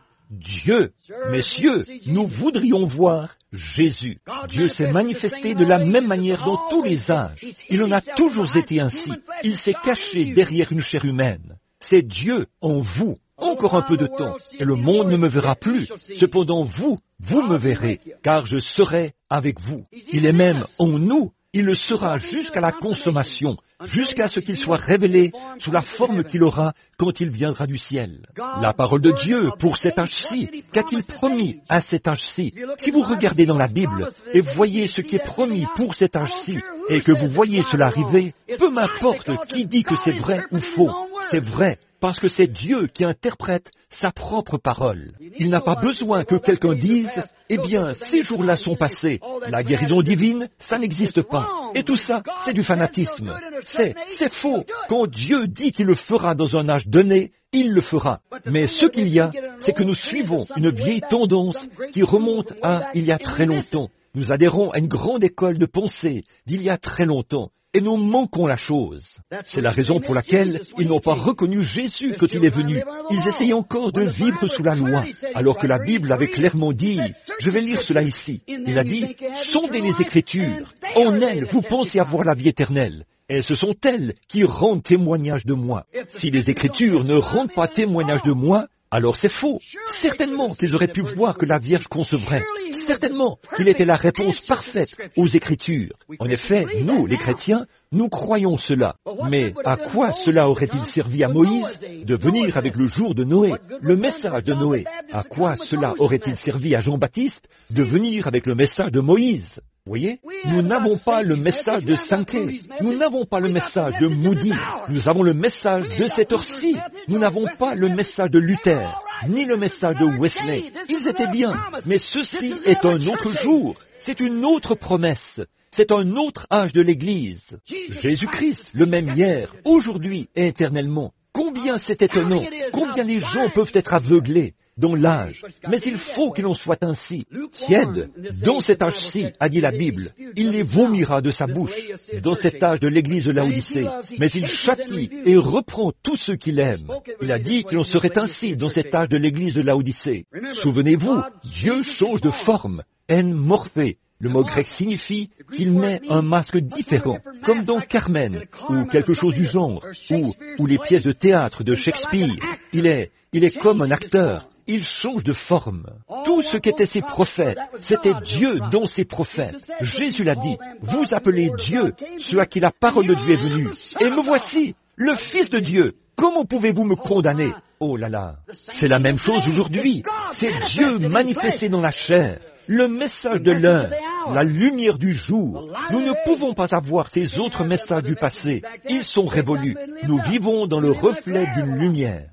S2: Dieu, messieurs, nous voudrions voir Jésus. Dieu s'est manifesté de la même manière dans tous les âges. Il en a toujours été ainsi. Il s'est caché derrière une chair humaine. C'est Dieu en vous. Encore un peu de temps, et le monde ne me verra plus. Cependant, vous, vous me verrez, car je serai avec vous. Il est même en nous. Il le sera jusqu'à la consommation, jusqu'à ce qu'il soit révélé sous la forme qu'il aura quand il viendra du ciel. La parole de Dieu pour cet âge-ci, qu'a-t-il promis à cet âge-ci? Si vous regardez dans la Bible et voyez ce qui est promis pour cet âge-ci, et que vous voyez cela arriver, peu m'importe qui dit que c'est vrai ou faux, c'est vrai, parce que c'est Dieu qui interprète sa propre parole. Il n'a pas besoin que quelqu'un dise « Eh bien, ces jours-là sont passés, la guérison divine, ça n'existe pas. » Et tout ça, c'est du fanatisme. C'est, c'est faux. Quand Dieu dit qu'il le fera dans un âge donné, il le fera. Mais ce qu'il y a, c'est que nous suivons une vieille tendance qui remonte à il y a très longtemps. Nous adhérons à une grande école de pensée d'il y a très longtemps. Et nous manquons la chose. C'est la raison pour laquelle ils n'ont pas reconnu Jésus quand il est venu. Ils essayaient encore de vivre sous la loi, alors que la Bible avait clairement dit, je vais lire cela ici, il a dit, sondez les Écritures, en elles vous pensez avoir la vie éternelle, et ce sont elles qui rendent témoignage de moi. Si les Écritures ne rendent pas témoignage de moi, alors c'est faux. Certainement qu'ils auraient pu voir que la Vierge concevrait. Certainement qu'il était la réponse parfaite aux Écritures. En effet, nous, les chrétiens, nous croyons cela. Mais à quoi cela aurait-il servi à Moïse de venir avec le jour de Noé, le message de Noé? À quoi cela aurait-il servi à Jean-Baptiste de venir avec le message de Moïse? Voyez, nous n'avons pas le message de Sankey, nous n'avons pas le message de Moody, nous avons le message de cette heure-ci, nous n'avons pas le message de Luther, ni le message de Wesley. Ils étaient bien, mais ceci est un autre jour, c'est une autre promesse, c'est un autre âge de l'Église. Jésus-Christ, le même hier, aujourd'hui et éternellement. Combien c'est étonnant, combien les gens peuvent être aveuglés dans l'âge, mais il faut qu'il en soit ainsi. Tiède, dans cet âge-ci, a dit la Bible, il les vomira de sa bouche, dans cet âge de l'Église de Laodicée, mais il châtie et reprend tous ceux qu'il aime. Il a dit qu'il en serait ainsi dans cet âge de l'Église de Laodicée. Souvenez-vous, Dieu change de forme, en morphé. Le mot grec signifie qu'il met un masque différent, comme dans Carmen, ou quelque chose du genre, ou, ou les pièces de théâtre de Shakespeare. Il est, il est comme un acteur. Il change de forme. Tout ce qu'étaient ses prophètes, c'était Dieu dans ses prophètes. Jésus l'a dit, vous appelez Dieu, ceux à qui la parole de Dieu est venue. Et me voici, le Fils de Dieu. Comment pouvez-vous me condamner? Oh là là, c'est la même chose aujourd'hui. C'est Dieu manifesté dans la chair. Le message de l'heure, la lumière du jour. Nous ne pouvons pas avoir ces autres messages du passé. Ils sont révolus. Nous vivons dans le reflet d'une lumière.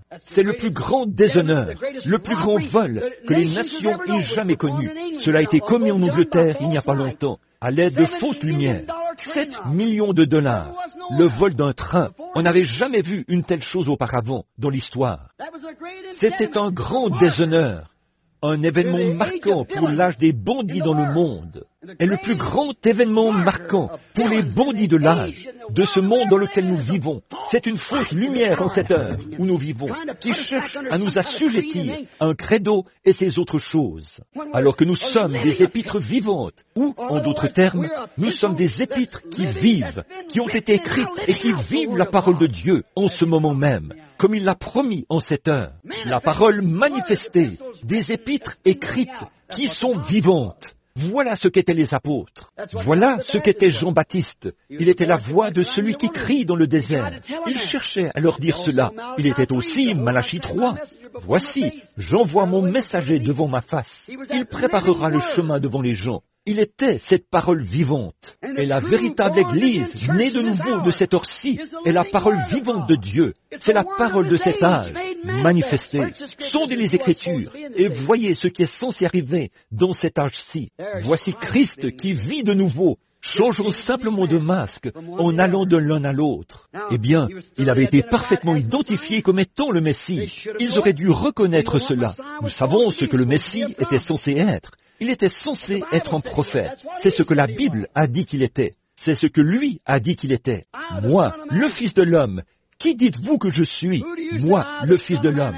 S2: C'est le plus grand déshonneur, le plus grand vol que les nations aient jamais connu. Cela a été commis en Angleterre il n'y a pas longtemps, à l'aide de fausses lumières. sept millions de dollars, le vol d'un train. On n'avait jamais vu une telle chose auparavant dans l'histoire. C'était un grand déshonneur, un événement marquant pour l'âge des bandits dans le monde, et le plus grand événement marquant pour les bandits de l'âge, de ce monde dans lequel nous vivons. C'est une fausse lumière en cette heure où nous vivons, qui cherche à nous assujettir à un credo et ces autres choses, alors que nous sommes des épîtres vivantes, ou, en d'autres termes, nous sommes des épîtres qui vivent, qui ont été écrites et qui vivent la parole de Dieu en ce moment même, comme il l'a promis en cette heure. La parole manifestée, des épîtres écrites qui sont vivantes. Voilà ce qu'étaient les apôtres. Voilà ce qu'était Jean-Baptiste. Il était la voix de celui qui crie dans le désert. Il cherchait à leur dire cela. Il était aussi Malachie trois. Voici, j'envoie mon messager devant ma face. Il préparera le chemin devant les gens. Il était cette parole vivante. Et la véritable Église, née de nouveau de cette heure-ci, est la parole vivante de Dieu. C'est la parole de cet âge, manifestée. Sondez les Écritures et voyez ce qui est censé arriver dans cet âge-ci. Voici Christ qui vit de nouveau. Changeons simplement de masque en allant de l'un à l'autre. Eh bien, il avait été parfaitement identifié comme étant le Messie. Ils auraient dû reconnaître cela. Nous savons ce que le Messie était censé être. Il était censé être un prophète. C'est ce que la Bible a dit qu'il était. C'est ce que lui a dit qu'il était. Moi, le Fils de l'homme, qui dites-vous que je suis? Moi, le Fils de l'homme.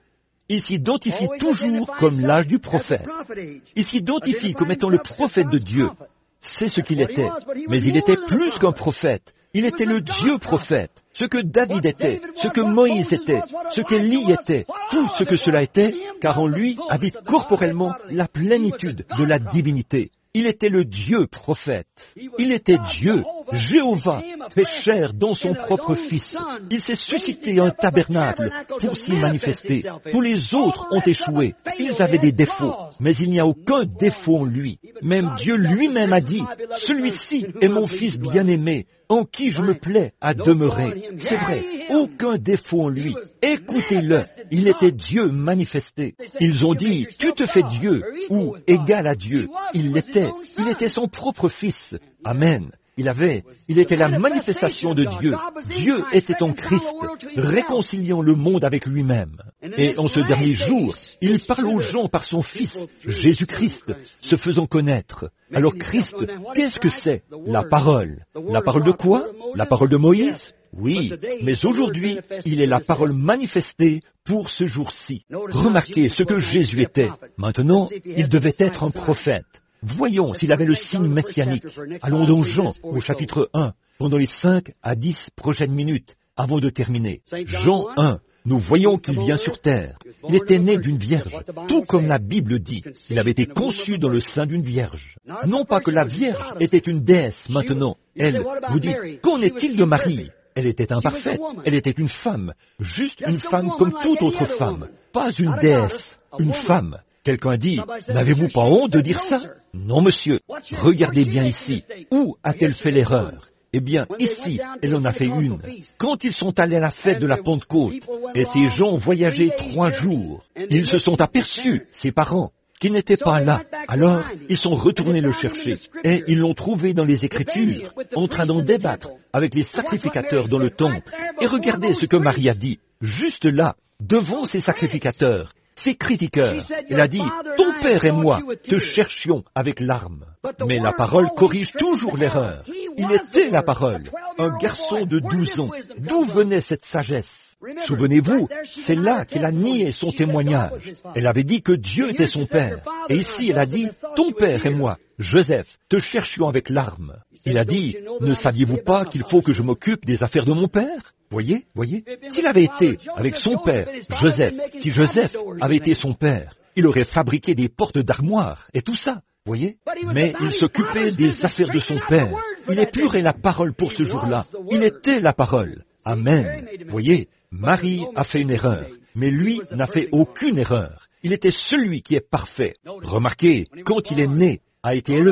S2: Il s'identifie toujours comme l'âge du prophète. Il s'identifie comme étant le prophète de Dieu. C'est ce qu'il était. Mais il était plus qu'un prophète. Il était le Dieu prophète. Ce que David était, ce que Moïse était, ce qu'Élie était, tout ce que cela était, car en lui habite corporellement la plénitude de la divinité. Il était le Dieu prophète. Il était Dieu, Jéhovah, fait chair dans son propre Fils. Il s'est suscité un tabernacle pour s'y manifester. Tous les autres ont échoué. Ils avaient des défauts, mais il n'y a aucun défaut en lui. Même Dieu lui-même a dit, « Celui-ci est mon Fils bien-aimé, en qui je me plais à demeurer. » C'est vrai, aucun défaut en lui. Écoutez-le, il était Dieu manifesté. Ils ont dit, « Tu te fais Dieu » ou « égal à Dieu ». Il l'était. Il était son propre Fils. Amen. Il avait, il était la manifestation de Dieu. Dieu était en Christ, réconciliant le monde avec lui-même. Et en ce dernier jour, il parle aux gens par son Fils, Jésus-Christ, se faisant connaître. Alors Christ, qu'est-ce que c'est? La parole. La parole de quoi? La parole de Moïse? Oui, mais aujourd'hui, il est la parole manifestée pour ce jour-ci. Remarquez ce que Jésus était. Maintenant, il devait être un prophète. Voyons s'il avait le signe messianique. Allons dans Jean, au chapitre un, pendant les cinq à dix prochaines minutes, avant de terminer. Jean un, nous voyons qu'il vient sur terre. Il était né d'une vierge, tout comme la Bible dit. Il avait été conçu dans le sein d'une vierge. Non pas que la vierge était une déesse maintenant. Elle, vous dites, qu'en est-il de Marie? Elle était imparfaite. Elle était une femme, juste une femme comme toute autre femme, pas une déesse, une femme. Quelqu'un dit, n'avez-vous pas honte de dire ça? Non, monsieur. Regardez bien ici. Où a-t-elle fait l'erreur? Eh bien, ici, elle en a fait une. Quand ils sont allés à la fête de la Pentecôte, et ces gens ont voyagé trois jours, ils se sont aperçus, ses parents, qu'ils n'étaient pas là. Alors, ils sont retournés le chercher, et ils l'ont trouvé dans les Écritures, en train d'en débattre avec les sacrificateurs dans le temple. Et regardez ce que Marie a dit, juste là, devant ces sacrificateurs. Ses critiqueurs. Elle a dit, « Ton père et moi te cherchions avec larmes. » Mais la parole corrige toujours l'erreur. Il était la parole, un garçon de douze ans. D'où venait cette sagesse? Souvenez-vous, c'est là qu'elle a nié son témoignage. Elle avait dit que Dieu était son père. Et ici, elle a dit, « Ton père et moi, Joseph, te cherchions avec larmes. » Il a dit, « Ne saviez-vous pas qu'il faut que je m'occupe des affaires de mon père ?» Voyez, voyez, s'il avait été avec son père, Joseph, si Joseph avait été son père, il aurait fabriqué des portes d'armoire et tout ça, voyez. Mais il s'occupait des affaires de son père. Il épurait la parole pour ce jour-là. Il était la parole. Amen. Voyez, Marie a fait une erreur, mais lui n'a fait aucune erreur. Il était celui qui est parfait. Remarquez, quand il est né, a été élevé,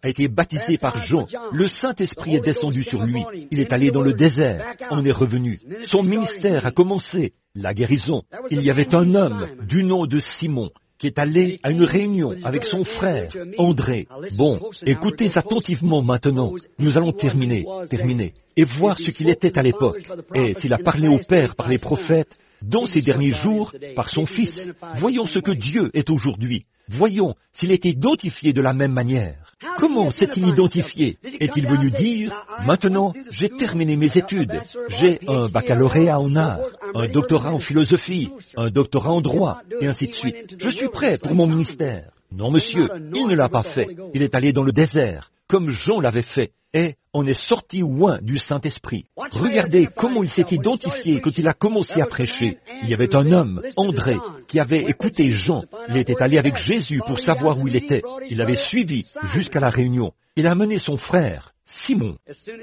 S2: a été baptisé par Jean. Le Saint-Esprit est descendu sur lui. Il est allé dans le désert. On est revenu. Son ministère a commencé. La guérison. Il y avait un homme du nom de Simon qui est allé à une réunion avec son frère, André. Bon, écoutez attentivement maintenant. Nous allons terminer, terminer, et voir ce qu'il était à l'époque. Et s'il a parlé au Père par les prophètes, dans ces derniers jours, par son Fils. Voyons ce que Dieu est aujourd'hui. Voyons s'il est identifié de la même manière. Comment s'est-il identifié? Est-il venu dire, maintenant, j'ai terminé mes études, j'ai un baccalauréat en art, un doctorat en philosophie, un doctorat en droit, et ainsi de suite. Je suis prêt pour mon ministère. Non, monsieur, il ne l'a pas fait. Il est allé dans le désert, comme Jean l'avait fait, et on est sorti loin du Saint-Esprit. Regardez comment il s'est identifié quand il a commencé à prêcher. Il y avait un homme, André, qui avait écouté Jean. Il était allé avec Jésus pour savoir où il était. Il l'avait suivi jusqu'à la réunion. Il a amené son frère, Simon.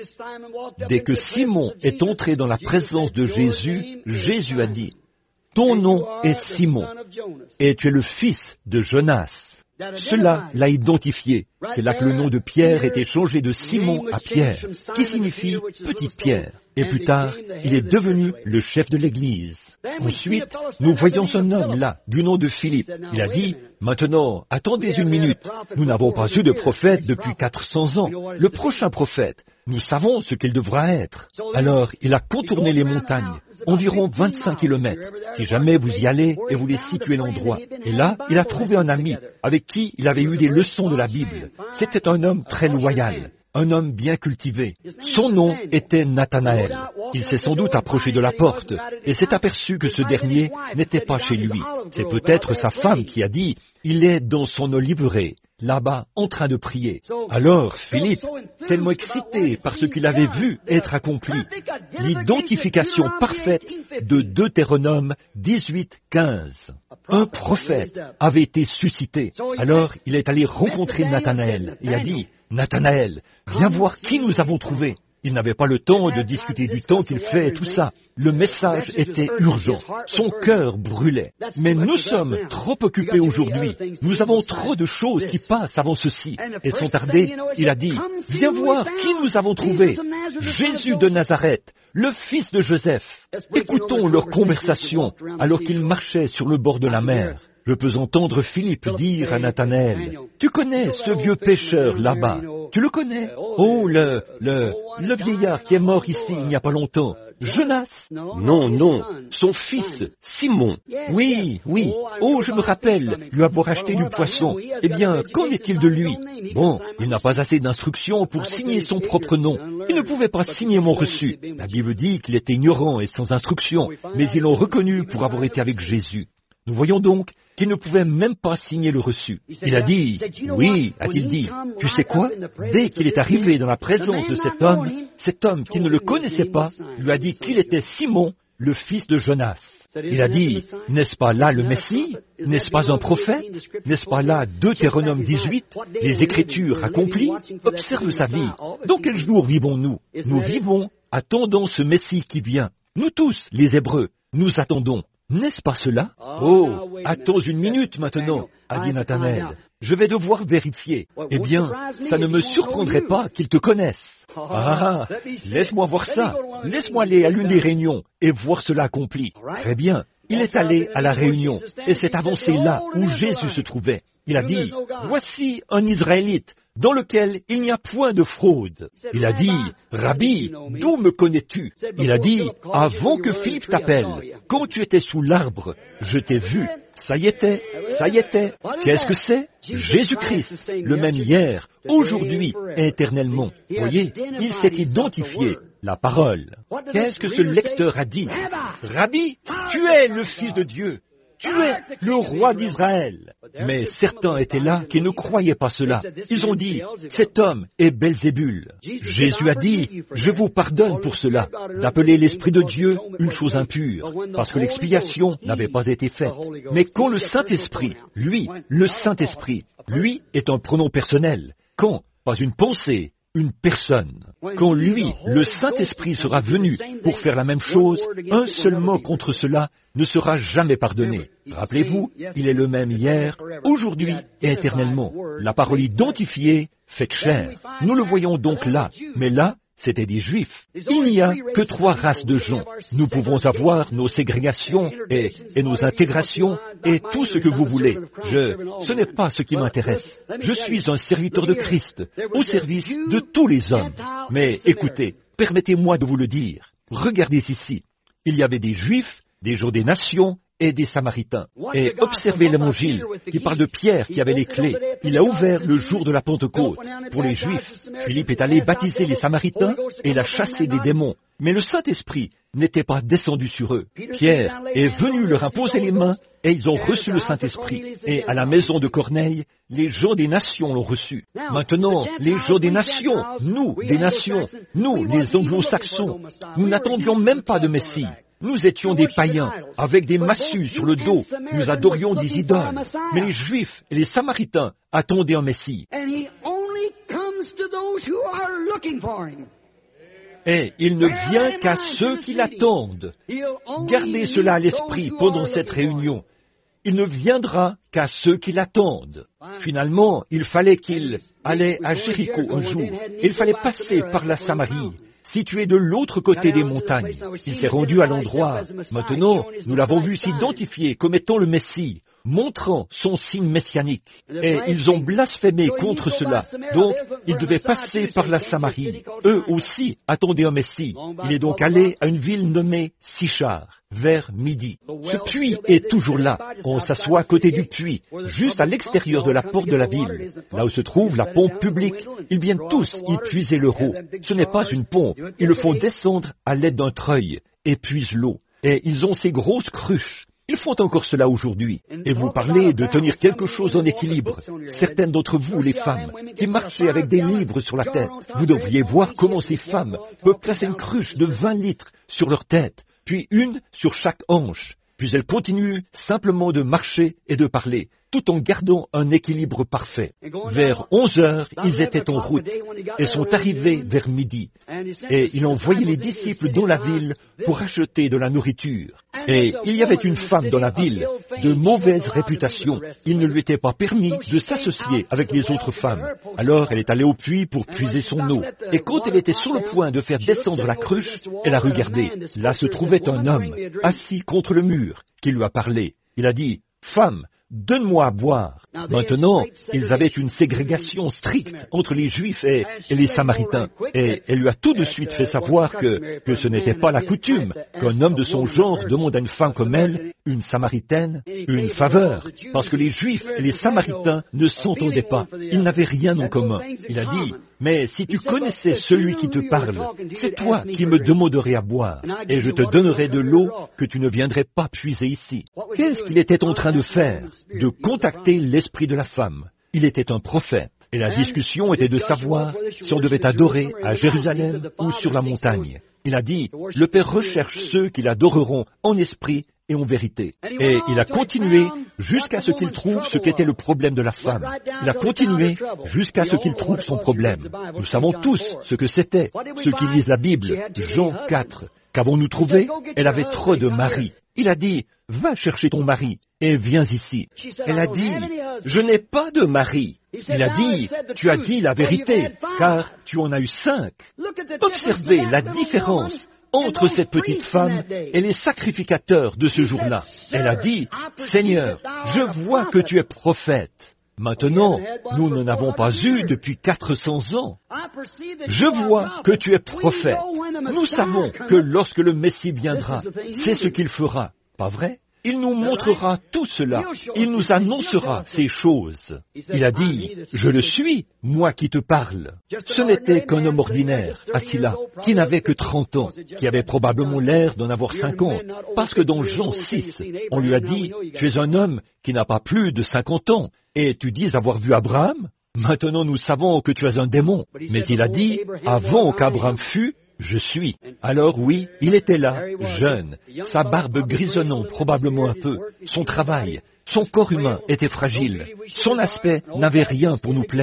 S2: Dès que Simon est entré dans la présence de Jésus, Jésus a dit, « Ton nom est Simon, et tu es le fils de Jonas. » Cela l'a identifié. C'est là que le nom de Pierre était changé de Simon à Pierre, qui signifie « petite pierre ». Et plus tard, il est devenu le chef de l'Église. Ensuite, nous voyons un homme là, du nom de Philippe. Il a dit, « Maintenant, attendez une minute. Nous n'avons pas eu de prophète depuis quatre cents ans. Le prochain prophète, nous savons ce qu'il devra être. » Alors, il a contourné les montagnes, environ vingt-cinq kilomètres, si jamais vous y allez et vous les situez l'endroit. Et là, il a trouvé un ami avec qui il avait eu des leçons de la Bible. C'était un homme très loyal. Un homme bien cultivé. Son nom était Nathanaël. Il s'est sans doute approché de la porte et s'est aperçu que ce dernier n'était pas chez lui. C'est peut-être sa femme qui a dit, « Il est dans son oliveraie, là-bas, en train de prier. » Alors, Philippe, tellement excité par ce qu'il avait vu être accompli, l'identification parfaite de Deutéronome dix-huit quinze. Un prophète avait été suscité. Alors, il est allé rencontrer Nathanaël et a dit, « Nathanaël, viens voir qui nous avons trouvé. » Il n'avait pas le temps de discuter du temps qu'il fait et tout ça. Le message était urgent. Son cœur brûlait. Mais nous sommes trop occupés aujourd'hui. Nous avons trop de choses qui passent avant ceci. Et sans tarder, il a dit, « Viens voir qui nous avons trouvé. Jésus de Nazareth, le fils de Joseph. » Écoutons leur conversation alors qu'ils marchaient sur le bord de la mer. Je peux entendre Philippe dire à Nathanaël, « Tu connais ce vieux pêcheur là-bas? Tu le connais? Oh, le, le, le vieillard qui est mort ici il n'y a pas longtemps. Jonas? Non, non, son fils, Simon. Oui, oui. Oh, je me rappelle lui avoir acheté du poisson. Eh bien, qu'en est-il de lui? Bon, il n'a pas assez d'instructions pour signer son propre nom. Il ne pouvait pas signer mon reçu. La Bible dit qu'il était ignorant et sans instruction, mais ils l'ont reconnu pour avoir été avec Jésus. Nous voyons donc qu'il ne pouvait même pas signer le reçu. Il a dit, « Oui, a-t-il dit, tu sais quoi? Dès qu'il est arrivé dans la présence de cet homme, cet homme qui ne le connaissait pas, lui a dit qu'il était Simon, le fils de Jonas. » Il a dit, « N'est-ce pas là le Messie? N'est-ce pas un prophète? N'est-ce pas là Deutéronome dix-huit, les Écritures accomplies? Observe sa vie. Dans quel jour vivons-nous? Nous vivons attendant ce Messie qui vient. Nous tous, les Hébreux, nous attendons. N'est-ce pas cela? Oh, attends une minute maintenant, a dit Nathanaël. Je vais devoir vérifier. Eh bien, ça ne me surprendrait pas qu'ils te connaissent. Ah, laisse-moi voir ça. Laisse-moi aller à l'une des réunions et voir cela accompli. Très bien. Il est allé à la réunion et s'est avancé là où Jésus se trouvait. Il a dit, « Voici un Israélite dans lequel il n'y a point de fraude. » Il a dit, « Rabbi, d'où me connais-tu » Il a dit, « Avant que Philippe t'appelle, quand tu étais sous l'arbre, je t'ai vu. » Ça y était, ça y était. Qu'est-ce que c'est? Jésus-Christ, le même hier, aujourd'hui et éternellement. Voyez, il s'est identifié, la parole. Qu'est-ce que ce lecteur a dit? Rabbi, tu es le Fils de Dieu. Tu es le roi d'Israël. Mais certains étaient là qui ne croyaient pas cela. Ils ont dit, cet homme est Belzébul. Jésus a dit, je vous pardonne pour cela, d'appeler l'Esprit de Dieu une chose impure, parce que l'expiation n'avait pas été faite. Mais quand le Saint-Esprit, lui, le Saint-Esprit, lui est un pronom personnel, quand, pas une pensée, une personne. Quand lui, le Saint-Esprit, sera venu pour faire la même chose, un seul mot contre cela ne sera jamais pardonné. Rappelez-vous, il est le même hier, aujourd'hui et éternellement. La parole identifiée, faite chair. Nous le voyons donc là, mais là, c'étaient des Juifs. Il n'y a que trois races de gens. Nous pouvons avoir nos ségrégations et, et nos intégrations et tout ce que vous voulez. Je, ce n'est pas ce qui m'intéresse. Je suis un serviteur de Christ, au service de tous les hommes. Mais écoutez, permettez-moi de vous le dire. Regardez ici. Il y avait des Juifs, des gens des nations et des Samaritains. Et observez l'Évangile qui parle de Pierre qui avait les clés. Il a ouvert le jour de la Pentecôte pour les Juifs. Philippe est allé baptiser les Samaritains et il a chassé des démons. Mais le Saint-Esprit n'était pas descendu sur eux. Pierre est venu leur imposer les mains et ils ont reçu le Saint-Esprit. Et à la maison de Corneille, les gens des nations l'ont reçu. Maintenant, les gens des nations, nous, des nations, nous, les anglo-saxons, nous n'attendions même pas de Messie. Nous étions des païens, avec des massues sur le dos. Nous adorions des idoles. Mais les Juifs et les Samaritains attendaient un Messie. Et il ne vient qu'à ceux qui l'attendent. Gardez cela à l'esprit pendant cette réunion. Il ne viendra qu'à ceux qui l'attendent. Finalement, il fallait qu'il allait à Jéricho un jour. Il fallait passer par la Samarie, situé de l'autre côté des montagnes. Il s'est rendu à l'endroit. Maintenant, nous l'avons vu s'identifier comme étant le Messie, montrant son signe messianique. Et ils ont blasphémé contre cela. Donc, ils devaient passer par la Samarie. Eux aussi attendaient un Messie. Il est donc allé à une ville nommée Sichar, vers midi. Ce puits est toujours là. On s'assoit à côté du puits, juste à l'extérieur de la porte de la ville, là où se trouve la pompe publique. Ils viennent tous y puiser leur eau. Ce n'est pas une pompe. Ils le font descendre à l'aide d'un treuil et puisent l'eau. Et ils ont ces grosses cruches. Ils font encore cela aujourd'hui. Et vous parlez de tenir quelque chose en équilibre. Certaines d'entre vous, les femmes, qui marchez avec des livres sur la tête, vous devriez voir comment ces femmes peuvent placer une cruche de vingt litres sur leur tête, puis une sur chaque hanche. Puis elles continuent simplement de marcher et de parler, tout en gardant un équilibre parfait. Vers onze heures, ils étaient en route et sont arrivés vers midi. Et il envoyait les disciples dans la ville pour acheter de la nourriture. Et il y avait une femme dans la ville de mauvaise réputation. Il ne lui était pas permis de s'associer avec les autres femmes. Alors elle est allée au puits pour puiser son eau. Et quand elle était sur le point de faire descendre la cruche, elle a regardé. Là se trouvait un homme, assis contre le mur, qui lui a parlé. Il a dit, « Femme, donne-moi à boire. » Maintenant, ils avaient une ségrégation stricte entre les Juifs et, et les Samaritains. Et elle lui a tout de suite fait savoir que, que ce n'était pas la coutume qu'un homme de son genre demande à une femme comme elle, une Samaritaine, une faveur. Parce que les Juifs et les Samaritains ne s'entendaient pas. Ils n'avaient rien en commun. Il a dit, « Mais si tu connaissais celui qui te parle, c'est toi qui me demanderais à boire, et je te donnerais de l'eau que tu ne viendrais pas puiser ici. » Qu'est-ce qu'il était en train de faire? De contacter l'esprit de la femme. Il était un prophète. Et la discussion était de savoir si on devait adorer à Jérusalem ou sur la montagne. Il a dit, le Père recherche ceux qui l'adoreront en esprit et en vérité. Et il a continué jusqu'à ce qu'il trouve ce qu'était le problème de la femme. Il a continué jusqu'à ce qu'il trouve son problème. Nous savons tous ce que c'était, ceux qui lisent la Bible, Jean quatre. Qu'avons-nous trouvé? Elle avait trop de maris. Il a dit, va chercher ton mari et viens ici. Elle a dit, je n'ai pas de mari. Il a dit, tu as dit la vérité, car tu en as eu cinq. Observez la différence entre cette petite femme et les sacrificateurs de ce jour-là. Elle a dit, Seigneur, je vois que tu es prophète. Maintenant, nous n'en avons pas eu depuis quatre cents ans. Je vois que tu es prophète. Nous savons que lorsque le Messie viendra, c'est ce qu'il fera. Pas vrai? Il nous montrera tout cela. Il nous annoncera ces choses. Il a dit, je le suis, moi qui te parle. Ce n'était qu'un homme ordinaire, assis là, qui n'avait que trente ans, qui avait probablement l'air d'en avoir cinquante, parce que dans Jean six, on lui a dit, tu es un homme qui n'a pas plus de cinquante ans, et tu dis avoir vu Abraham? Maintenant nous savons que tu es un démon. Mais il a dit, avant qu'Abraham fût, je suis. Alors oui, il était là, jeune, sa barbe grisonnant probablement un peu, son travail, son corps humain était fragile, son aspect n'avait rien pour nous plaire.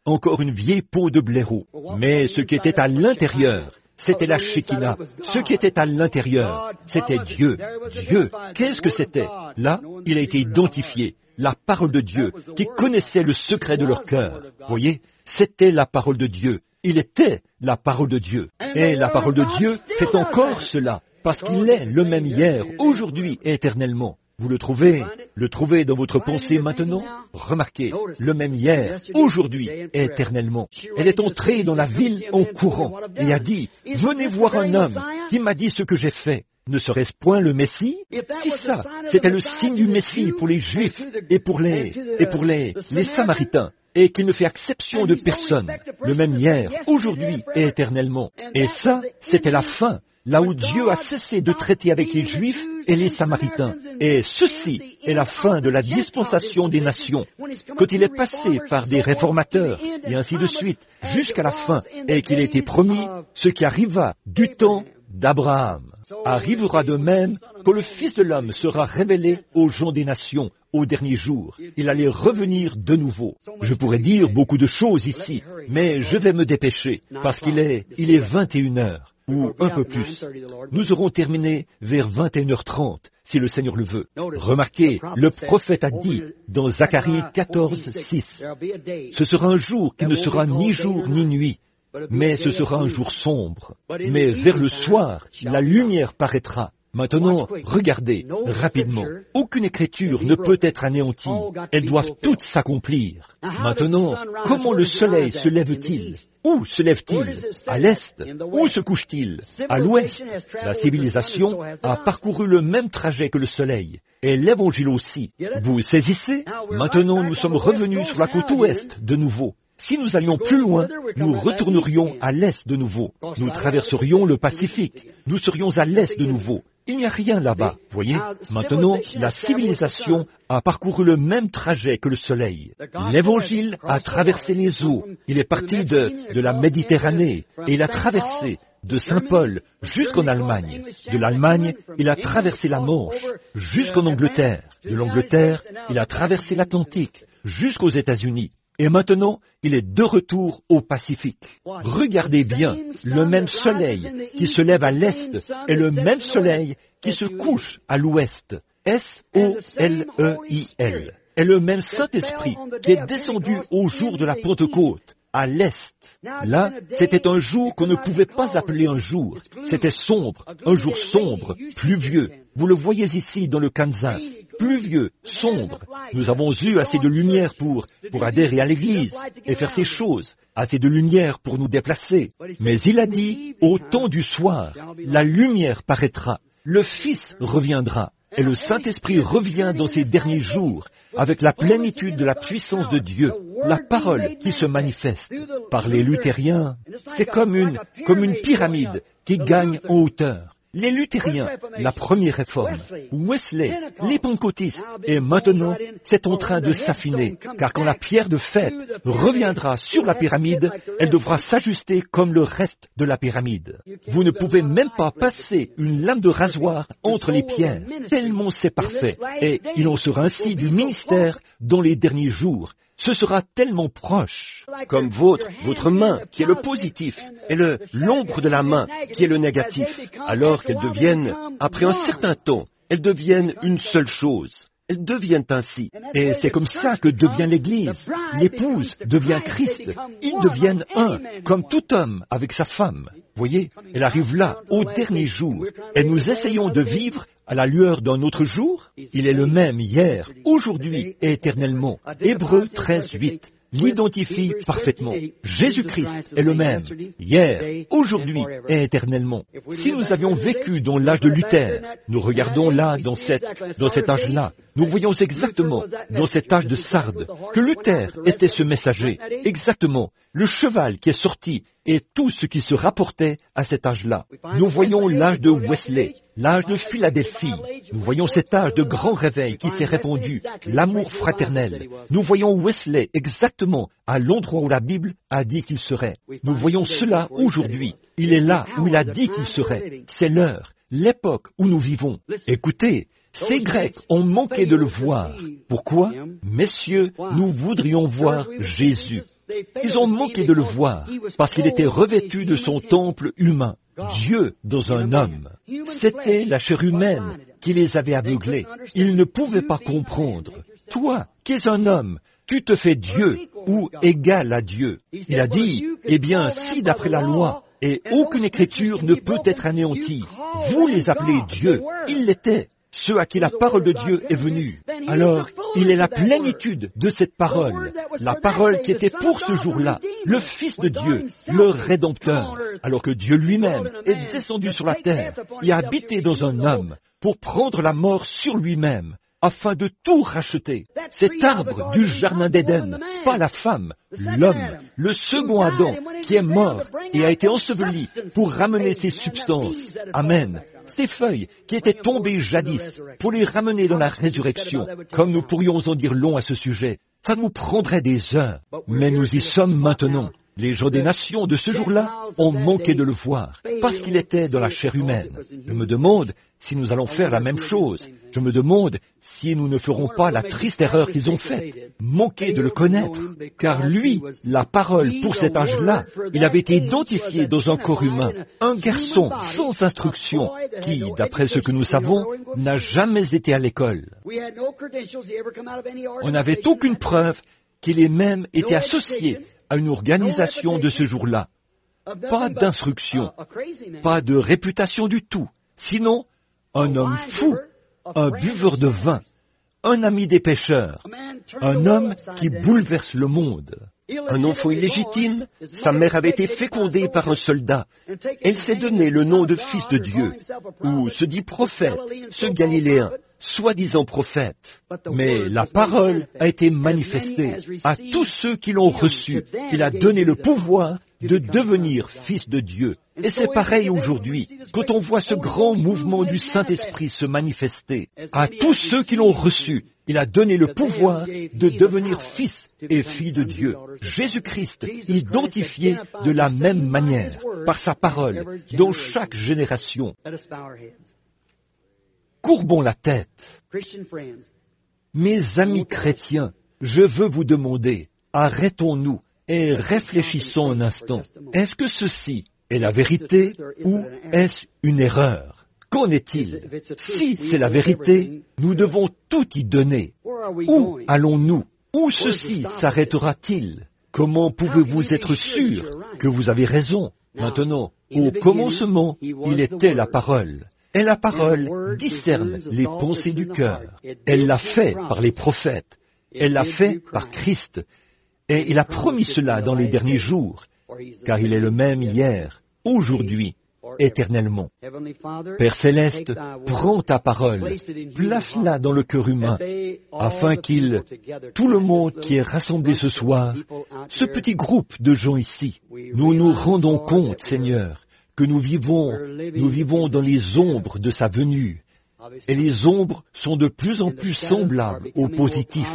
S2: encore une vieille peau de blaireau. Mais ce qui était à l'intérieur, c'était la Shekinah. Ce qui était à l'intérieur, c'était Dieu. Dieu, qu'est-ce que c'était? Là, il a été identifié. La parole de Dieu, qui connaissait le secret de leur cœur. Voyez, c'était la parole de Dieu. Il était la parole de Dieu. Et la parole de Dieu fait encore cela, parce qu'il est le même hier, aujourd'hui et éternellement. Vous le trouvez, le trouvez dans votre pensée maintenant? Remarquez, le même hier, aujourd'hui et éternellement. Elle est entrée dans la ville en courant et a dit, « Venez voir un homme qui m'a dit ce que j'ai fait. » Ne serait-ce point le Messie? Si ça, c'était le signe du Messie pour les Juifs et pour les, et pour les, les Samaritains, et qu'il ne fait exception de personne, le même hier, aujourd'hui et éternellement. Et ça, c'était la fin, là où Dieu a cessé de traiter avec les Juifs et les Samaritains. Et ceci est la fin de la dispensation des nations, quand il est passé par des réformateurs, et ainsi de suite, jusqu'à la fin, et qu'il a été promis, ce qui arriva du temps d'Abraham. Arrivera de même quand le Fils de l'homme sera révélé aux gens des nations au dernier jour. Il allait revenir de nouveau. Je pourrais dire beaucoup de choses ici, mais je vais me dépêcher, parce qu'il est, il est vingt et une heures, ou un peu plus. Nous aurons terminé vers vingt et une heures trente, si le Seigneur le veut. Remarquez, le prophète a dit dans Zacharie quatorze, six, « Ce sera un jour qui ne sera ni jour ni nuit, mais ce sera un jour sombre. Mais vers le soir, la lumière paraîtra. » Maintenant, regardez, rapidement. Aucune écriture ne peut être anéantie. Elles doivent toutes s'accomplir. Maintenant, comment le soleil se lève-t-il? Où se lève-t-il? À l'est. Où se couche-t-il? À l'ouest. La civilisation a parcouru le même trajet que le soleil. Et l'Évangile aussi. Vous saisissez? Maintenant, nous sommes revenus sur la côte ouest de nouveau. Si nous allions plus loin, nous retournerions à l'est de nouveau. Nous traverserions le Pacifique. Nous serions à l'est de nouveau. Il n'y a rien là-bas, voyez. Maintenant, la civilisation a parcouru le même trajet que le soleil. L'Évangile a traversé les eaux. Il est parti de, de la Méditerranée et il a traversé de Saint-Paul jusqu'en Allemagne. De l'Allemagne, il a traversé la Manche jusqu'en Angleterre. De l'Angleterre, il a traversé l'Atlantique jusqu'aux États-Unis. Et maintenant, il est de retour au Pacifique. Regardez bien, le même soleil qui se lève à l'est est le même soleil qui se couche à l'ouest. S O L E I L. Est le même Saint-Esprit qui est descendu au jour de la Pentecôte, à l'est. Là, c'était un jour qu'on ne pouvait pas appeler un jour. C'était sombre, un jour sombre, pluvieux. Vous le voyez ici dans le Kansas. Pluvieux, sombre. Nous avons eu assez de lumière pour, pour adhérer à l'Église et faire ces choses, assez de lumière pour nous déplacer. Mais il a dit, au temps du soir, la lumière paraîtra, le Fils reviendra, et le Saint-Esprit revient dans ces derniers jours, avec la plénitude de la puissance de Dieu, la parole qui se manifeste. Par les luthériens, c'est comme une, comme une pyramide qui gagne en hauteur. Les luthériens, la première réforme, Wesley, les pentecôtistes, et maintenant, c'est en train de s'affiner, car quand la pierre de fête reviendra sur la pyramide, elle devra s'ajuster comme le reste de la pyramide. Vous ne pouvez même pas passer une lame de rasoir entre les pierres, tellement c'est parfait, et il en sera ainsi du ministère dans les derniers jours. Ce sera tellement proche, comme votre, votre main, qui est le positif, et le, l'ombre de la main, qui est le négatif, alors qu'elles deviennent, après un certain temps, elles deviennent une seule chose. Elles deviennent ainsi. Et c'est comme ça que devient l'Église. L'épouse devient Christ. Ils deviennent un, comme tout homme avec sa femme. Voyez, elle arrive là, au dernier jour. Et nous essayons de vivre à la lueur d'un autre jour. Il est le même hier, aujourd'hui et éternellement. Hébreux treize, huit l'identifie parfaitement. Jésus-Christ est le même, hier, aujourd'hui et éternellement. Si nous avions vécu dans l'âge de Luther, nous regardons là, dans, cette, dans cet âge-là, nous voyons exactement, dans cet âge de Sardes, que Luther était ce messager, exactement, le cheval qui est sorti et tout ce qui se rapportait à cet âge-là. Nous voyons l'âge de Wesley, l'âge de Philadelphie. Nous voyons cet âge de grand réveil qui s'est répandu, l'amour fraternel. Nous voyons Wesley exactement à l'endroit où la Bible a dit qu'il serait. Nous voyons cela aujourd'hui. Il est là où il a dit qu'il serait. C'est l'heure, l'époque où nous vivons. Écoutez, ces Grecs ont manqué de le voir. Pourquoi? Messieurs, nous voudrions voir Jésus. Ils ont manqué de le voir, parce qu'il était revêtu de son temple humain, Dieu dans un homme. C'était la chair humaine qui les avait aveuglés. Ils ne pouvaient pas comprendre. Toi, qui es un homme, tu te fais Dieu ou égal à Dieu. Il a dit, eh bien, si d'après la loi, et aucune écriture ne peut être anéantie, vous les appelez Dieu. Ils l'étaient, ceux à qui la parole de Dieu est venue. Alors, il est la plénitude de cette parole, la parole qui était pour ce jour-là, le Fils de Dieu, le Rédempteur, alors que Dieu lui-même est descendu sur la terre et a habité dans un homme pour prendre la mort sur lui-même, afin de tout racheter. Cet arbre du jardin d'Éden, pas la femme, l'homme, le second Adam, qui est mort et a été enseveli pour ramener ses substances. Amen. Ces feuilles qui étaient tombées jadis, pour les ramener dans la résurrection, comme nous pourrions en dire long à ce sujet. Ça nous prendrait des heures, mais nous y sommes maintenant. Les gens des nations de ce jour-là ont manqué de le voir, parce qu'il était dans la chair humaine. Je me demande si nous allons faire la même chose. Je me demande si nous ne ferons pas la triste erreur qu'ils ont faite, manquer de le connaître. Car lui, la parole pour cet âge-là, il avait été identifié dans un corps humain, un garçon sans instruction, qui, d'après ce que nous savons, n'a jamais été à l'école. On n'avait aucune preuve qu'il ait même été associé à une organisation de ce jour-là. Pas d'instruction, pas de réputation du tout, sinon un homme fou, un buveur de vin, un ami des pécheurs, un homme qui bouleverse le monde.
S3: Un enfant illégitime, sa mère avait été fécondée par un soldat. Elle s'est donné le nom de fils de Dieu, ou se dit prophète, ce Galiléen, soi-disant prophète.
S2: Mais la parole a été manifestée à tous ceux qui l'ont reçu. Il a donné le pouvoir de devenir fils de Dieu. Et c'est pareil aujourd'hui, quand on voit ce grand mouvement du Saint-Esprit se manifester. À tous ceux qui l'ont reçu, il a donné le pouvoir de devenir fils et filles de Dieu. Jésus-Christ, identifié de la même manière, par sa parole, dans chaque génération. Courbons la tête. Mes amis chrétiens, je veux vous demander, arrêtons-nous et réfléchissons un instant. Est-ce que ceci est la vérité ou est-ce une erreur? Qu'en est-il? Si c'est la vérité, nous devons tout y donner. Où allons-nous? Où ceci s'arrêtera-t-il? Comment pouvez-vous être sûr que vous avez raison? Maintenant, au commencement, il était la parole. Et la parole discerne les pensées du cœur. Elle l'a fait par les prophètes. Elle l'a fait par Christ. Et il a promis cela dans les derniers jours, car il est le même hier, aujourd'hui, éternellement. Père Céleste, prends ta parole, place-la dans le cœur humain, afin qu'il, tout le monde qui est rassemblé ce soir, ce petit groupe de gens ici, nous nous rendons compte, Seigneur, que nous vivons, nous vivons dans les ombres de sa venue, et les ombres sont de plus en plus semblables au positif.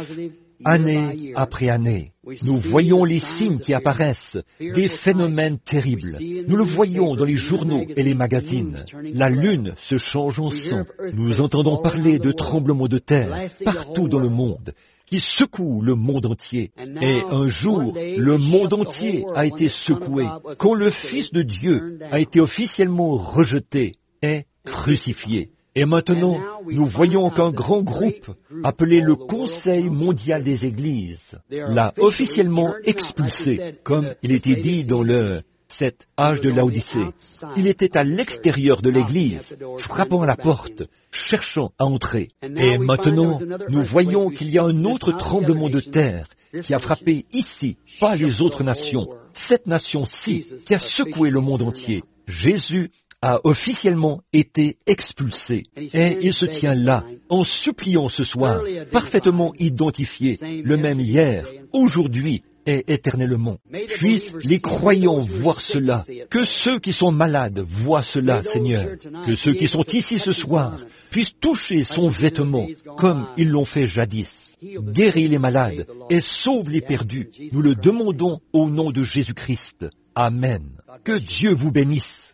S2: Année après année, nous voyons les signes qui apparaissent, des phénomènes terribles. Nous le voyons dans les journaux et les magazines. La lune se change en sang. Nous entendons parler de tremblements de terre partout dans le monde, qui secouent le monde entier. Et un jour, le monde entier a été secoué, quand le Fils de Dieu a été officiellement rejeté et crucifié. Et maintenant, nous voyons qu'un grand groupe, appelé le Conseil mondial des Églises, l'a officiellement expulsé, comme il était dit dans le cet âge de Laodicée. Il était à l'extérieur de l'Église, frappant à la porte, cherchant à entrer. Et maintenant, nous voyons qu'il y a un autre tremblement de terre qui a frappé ici, pas les autres nations, cette nation-ci qui a secoué le monde entier. Jésus a officiellement été expulsé. Et il se tient là, en suppliant ce soir, parfaitement identifié, le même hier, aujourd'hui et éternellement. Puissent les croyants voir cela, que ceux qui sont malades voient cela, Seigneur, que ceux qui sont ici ce soir puissent toucher son vêtement, comme ils l'ont fait jadis. Guéris les malades et sauve les perdus. Nous le demandons au nom de Jésus-Christ. Amen. Que Dieu vous bénisse.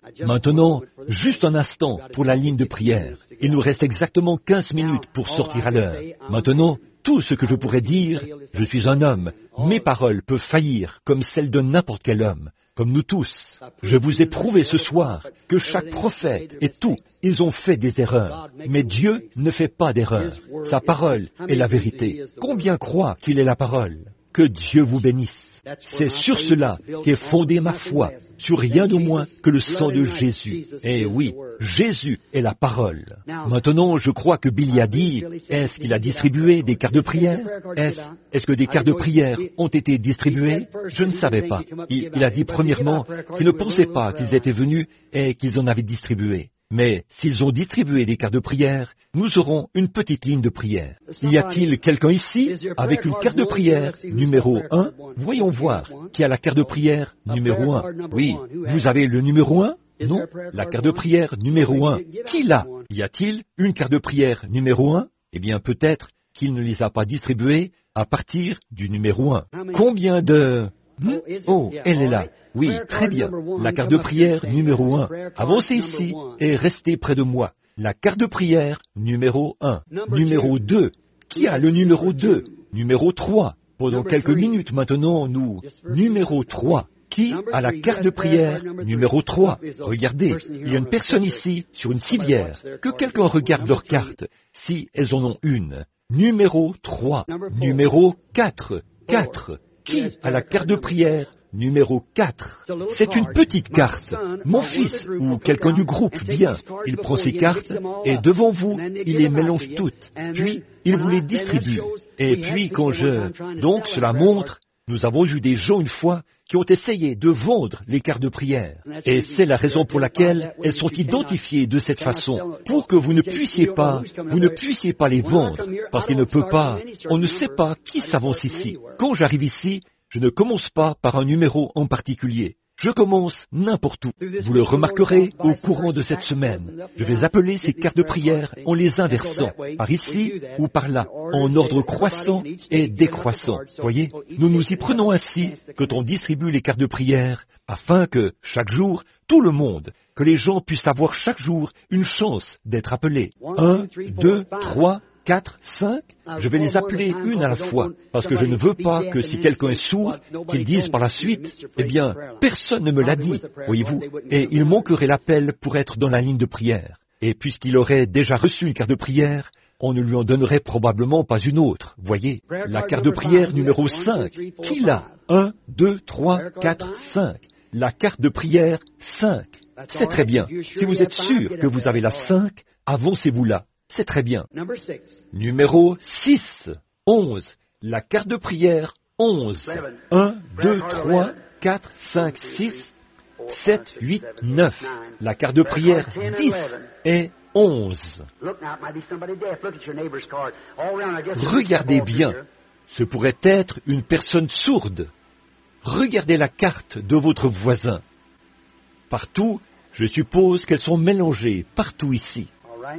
S2: Maintenant, juste un instant pour la ligne de prière. Il nous reste exactement quinze minutes pour sortir à l'heure. Maintenant, tout ce que je pourrais dire, je suis un homme. Mes paroles peuvent faillir comme celles de n'importe quel homme, comme nous tous. Je vous ai prouvé ce soir que chaque prophète et tout, ils ont fait des erreurs. Mais Dieu ne fait pas d'erreurs. Sa parole est la vérité. Combien croient qu'il est la parole? Que Dieu vous bénisse. C'est sur cela qu'est fondée ma foi, sur rien de moins que le sang de Jésus. Et oui, Jésus est la parole. Maintenant, je crois que Billy a dit, est-ce qu'il a distribué des cartes de prière? Est-ce, est-ce que des cartes de prière ont été distribuées? Je ne savais pas. Il, il a dit premièrement qu'il ne pensait pas qu'ils étaient venus et qu'ils en avaient distribué. Mais s'ils ont distribué des cartes de prière, nous aurons une petite ligne de prière. Y a-t-il quelqu'un ici avec une carte de prière numéro un? Voyons voir qui a la carte de prière numéro un. Oui, vous avez le numéro un? Non, la carte de prière numéro un. Qui l'a? Y a-t-il une carte de prière numéro un? Eh bien, peut-être qu'il ne les a pas distribuées à partir du numéro un. Combien de... Hmm? Oh, elle est là. Oui, très bien. La carte de prière numéro un. Avancez ici et restez près de moi. La carte de prière numéro un. Numéro deux. Qui a le numéro deux? Numéro trois. Pendant quelques minutes maintenant, nous... Numéro trois. Qui a la carte de prière numéro trois? Regardez, il y a une personne ici sur une civière. Que quelqu'un regarde leur carte, si elles en ont une. Numéro trois. Numéro quatre. quatre. Qui a la carte de prière numéro quatre? C'est une petite carte. Mon fils ou quelqu'un du groupe vient, il prend ses cartes et devant vous, il les mélange toutes. Puis, il vous les distribue. Et puis, quand je... Donc, cela montre, nous avons eu des gens une fois qui ont essayé de vendre les cartes de prière. Et c'est la raison pour laquelle elles sont identifiées de cette façon, pour que vous ne puissiez pas, vous ne puissiez pas les vendre, parce qu'il ne peut pas, on ne sait pas qui s'avance ici. Quand j'arrive ici, je ne commence pas par un numéro en particulier. Je commence n'importe où. Vous le remarquerez au courant de cette semaine. Je vais appeler ces cartes de prière en les inversant, par ici ou par là, en ordre croissant et décroissant. Voyez, nous nous y prenons ainsi quand on distribue les cartes de prière, afin que, chaque jour, tout le monde, que les gens puissent avoir chaque jour une chance d'être appelés. Un, deux, trois, quatre, cinq, je vais les appeler une à la fois, parce que je ne veux pas que si quelqu'un est sourd, qu'ils disent par la suite, eh bien, personne ne me l'a dit, voyez-vous, et il manquerait l'appel pour être dans la ligne de prière. Et puisqu'il aurait déjà reçu une carte de prière, on ne lui en donnerait probablement pas une autre, voyez. La carte de prière numéro cinq, qui l'a? un, deux, trois, quatre, cinq. La carte de prière cinq. C'est très bien. Si vous êtes sûr que vous avez la cinq, avancez-vous là. C'est très bien. Numéro six, onze. La carte de prière onze. un, deux, trois, quatre, cinq, six, sept, huit, neuf. La carte de prière dix et onze. Regardez bien. Ce pourrait être une personne sourde. Regardez la carte de votre voisin. Partout, je suppose qu'elles sont mélangées, partout ici.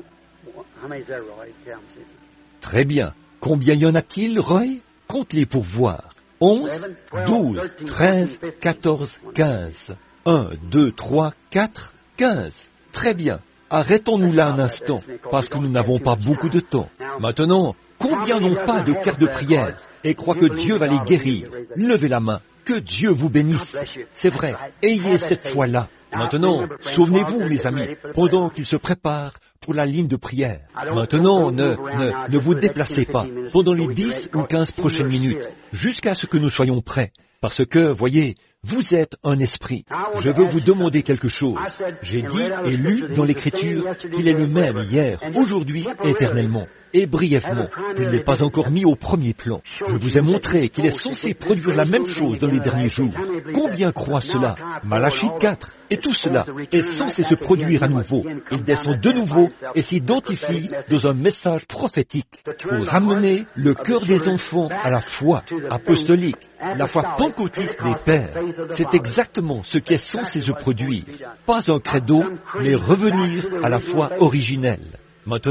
S2: Très bien. Combien y en a-t-il, Roy? Compte-les pour voir. onze, douze, treize, quatorze, quinze. un, deux, trois, quatre, quinze. Très bien. Arrêtons-nous là un instant, parce que nous n'avons pas beaucoup de temps. Maintenant, combien n'ont pas de carte de prière et croient que Dieu va les guérir? Levez la main. Que Dieu vous bénisse. C'est vrai. Ayez cette foi-là. Maintenant, souvenez-vous, mes amis, pendant qu'ils se préparent pour la ligne de prière. Maintenant, ne, ne, ne vous déplacez pas pendant les dix ou quinze prochaines minutes, jusqu'à ce que nous soyons prêts. Parce que, voyez, vous êtes un esprit. Je veux vous demander quelque chose. J'ai dit et lu dans l'Écriture qu'il est le même hier, aujourd'hui, éternellement. Et brièvement, il n'est pas encore mis au premier plan. Je vous ai montré qu'il est censé produire la même chose dans les derniers jours. Combien croient cela? Malachie quatre. Et tout cela est censé se produire à nouveau. Il descend de nouveau et s'identifie dans un message prophétique pour ramener le cœur des enfants à la foi apostolique, la foi pentecôtiste des pères. C'est exactement ce qui est censé se produire. Pas un credo, mais revenir à la foi originelle. Maintenant,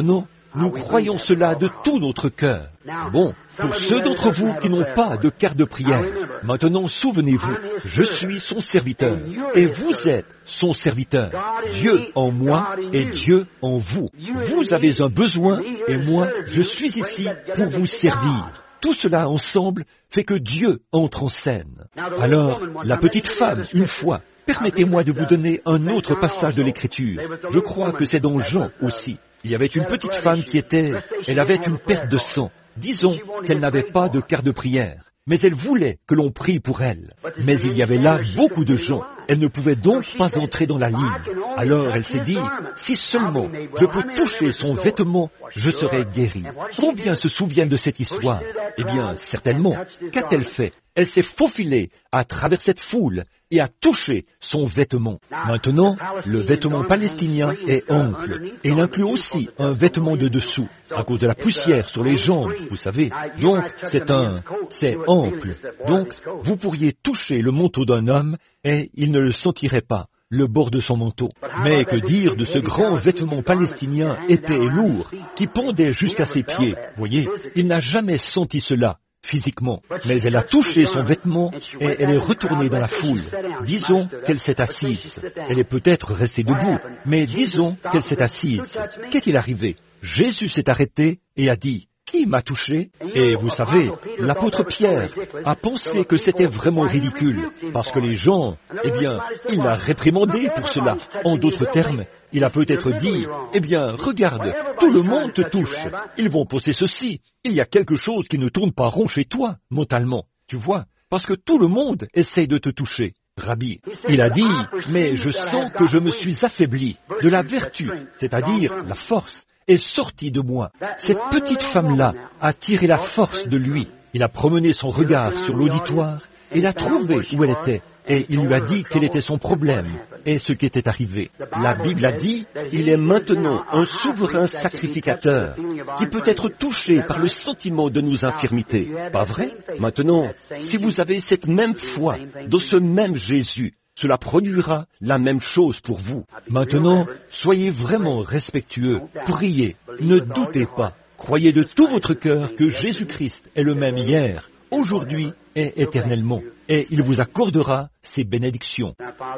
S2: Nous croyons cela de tout notre cœur. Bon, pour ceux d'entre vous qui n'ont pas de carte de prière, maintenant souvenez-vous, je suis son serviteur, et vous êtes son serviteur. Dieu en moi et Dieu en vous. Vous avez un besoin, et moi, je suis ici pour vous servir. Tout cela ensemble fait que Dieu entre en scène. Alors, la petite femme, une fois, permettez-moi de vous donner un autre passage de l'Écriture. Je crois que c'est dans Jean aussi. Il y avait une petite femme qui était... Elle avait une perte de sang. Disons qu'elle n'avait pas de carte de prière. Mais elle voulait que l'on prie pour elle. Mais il y avait là beaucoup de gens. Elle ne pouvait donc pas entrer dans la ligne. Alors elle s'est dit, si seulement je peux toucher son vêtement, je serai guérie. Combien se souviennent de cette histoire? Eh bien, certainement. Qu'a-t-elle fait? Elle s'est faufilée à travers cette foule et a touché son vêtement. Maintenant, le vêtement palestinien est ample, et il inclut aussi un vêtement de dessous, à cause de la poussière sur les jambes, vous savez. Donc, c'est un... c'est ample. Donc, vous pourriez toucher le manteau d'un homme, et il ne le sentirait pas, le bord de son manteau. Mais que dire de ce grand vêtement palestinien épais et lourd, qui pendait jusqu'à ses pieds? Voyez, il n'a jamais senti cela physiquement, mais elle a touché son vêtement et elle est retournée dans la foule. Disons qu'elle s'est assise. Elle est peut-être restée debout, mais disons qu'elle s'est assise. Qu'est-il arrivé? Jésus s'est arrêté et a dit, « Qui m'a touché ?» Et vous savez, l'apôtre Pierre a pensé que c'était vraiment ridicule, parce que les gens, eh bien, il l'a réprimandé pour cela. En d'autres termes, il a peut-être dit, « Eh bien, regarde, tout le monde te touche. Ils vont penser ceci. Il y a quelque chose qui ne tourne pas rond chez toi, mentalement. Tu vois, parce que tout le monde essaye de te toucher. » Rabbi, il a dit, « Mais je sens que je me suis affaibli. De la vertu, c'est-à-dire la force, est sortie de moi. » Cette petite femme-là a tiré la force de lui. Il a promené son regard sur l'auditoire et l'a trouvé où elle était. Et il lui a dit quel était son problème et ce qui était arrivé. La Bible a dit, il est maintenant un souverain sacrificateur qui peut être touché par le sentiment de nos infirmités. Pas vrai? Maintenant, si vous avez cette même foi dans ce même Jésus, cela produira la même chose pour vous. Maintenant, soyez vraiment respectueux, priez, ne doutez pas, croyez de tout votre cœur que Jésus-Christ est le même hier, aujourd'hui et éternellement, et il vous accordera ses bénédictions.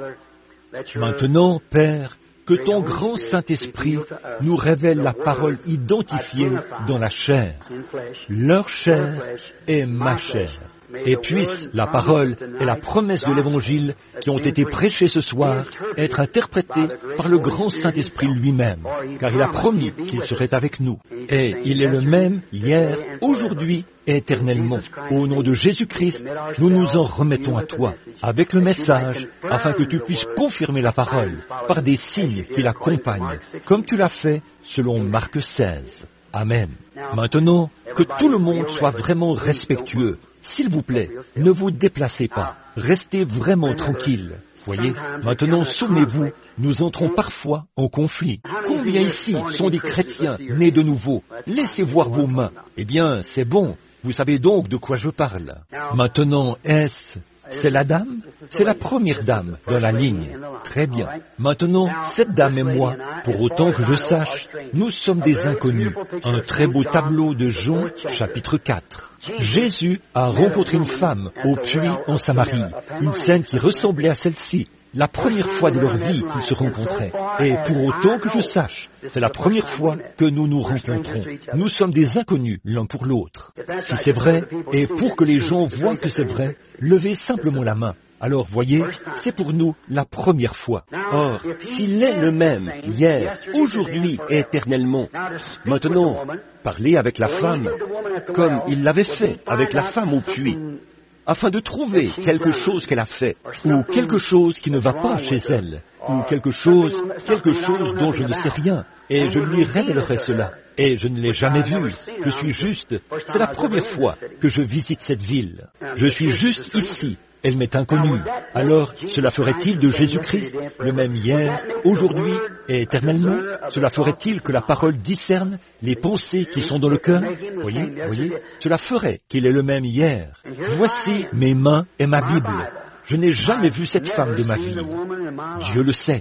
S2: Maintenant, Père, que ton grand Saint-Esprit nous révèle la parole identifiée dans la chair. Leur chair est ma chair. Et puisse la parole et la promesse de l'Évangile qui ont été prêchées ce soir être interprétées par le grand Saint-Esprit lui-même, car il a promis qu'il serait avec nous. Et il est le même hier, aujourd'hui et éternellement. Au nom de Jésus-Christ, nous nous en remettons à toi, avec le message, afin que tu puisses confirmer la parole par des signes qui l'accompagnent, comme tu l'as fait selon Marc seize. Amen. Maintenant, que tout le monde soit vraiment respectueux. S'il vous plaît, ne vous déplacez pas. Restez vraiment tranquille. Voyez, maintenant souvenez-vous, nous entrons parfois en conflit. Combien ici sont des chrétiens nés de nouveau? Laissez voir vos mains. Eh bien, c'est bon. Vous savez donc de quoi je parle. Maintenant, est-ce... C'est la dame? C'est la première dame dans la ligne. Très bien. Maintenant, cette dame et moi, pour autant que je sache, nous sommes des inconnus. Un très beau tableau de Jean, chapitre quatre. Jésus a rencontré une femme au puits en Samarie, une scène qui ressemblait à celle-ci. La première fois de leur vie qu'ils se rencontraient. Et pour autant que je sache, c'est la première fois que nous nous rencontrons. Nous sommes des inconnus l'un pour l'autre. Si c'est vrai, et pour que les gens voient que c'est vrai, levez simplement la main. Alors voyez, c'est pour nous la première fois. Or, s'il est le même hier, aujourd'hui et éternellement, maintenant, parlez avec la femme comme il l'avait fait avec la femme au puits, afin de trouver quelque chose qu'elle a fait, ou quelque chose qui ne va pas chez elle, ou quelque chose, quelque chose dont je ne sais rien, et je lui révélerai cela. Et je ne l'ai jamais vu. Je suis juste, c'est la première fois que je visite cette ville. Je suis juste ici. Elle m'est inconnue. Alors, cela ferait-il de Jésus-Christ le même hier, aujourd'hui et éternellement? Cela ferait-il que la parole discerne les pensées qui sont dans le cœur? Voyez, voyez, cela ferait qu'il est le même hier. Voici mes mains et ma Bible. Je n'ai jamais vu cette femme de ma vie. Dieu le sait.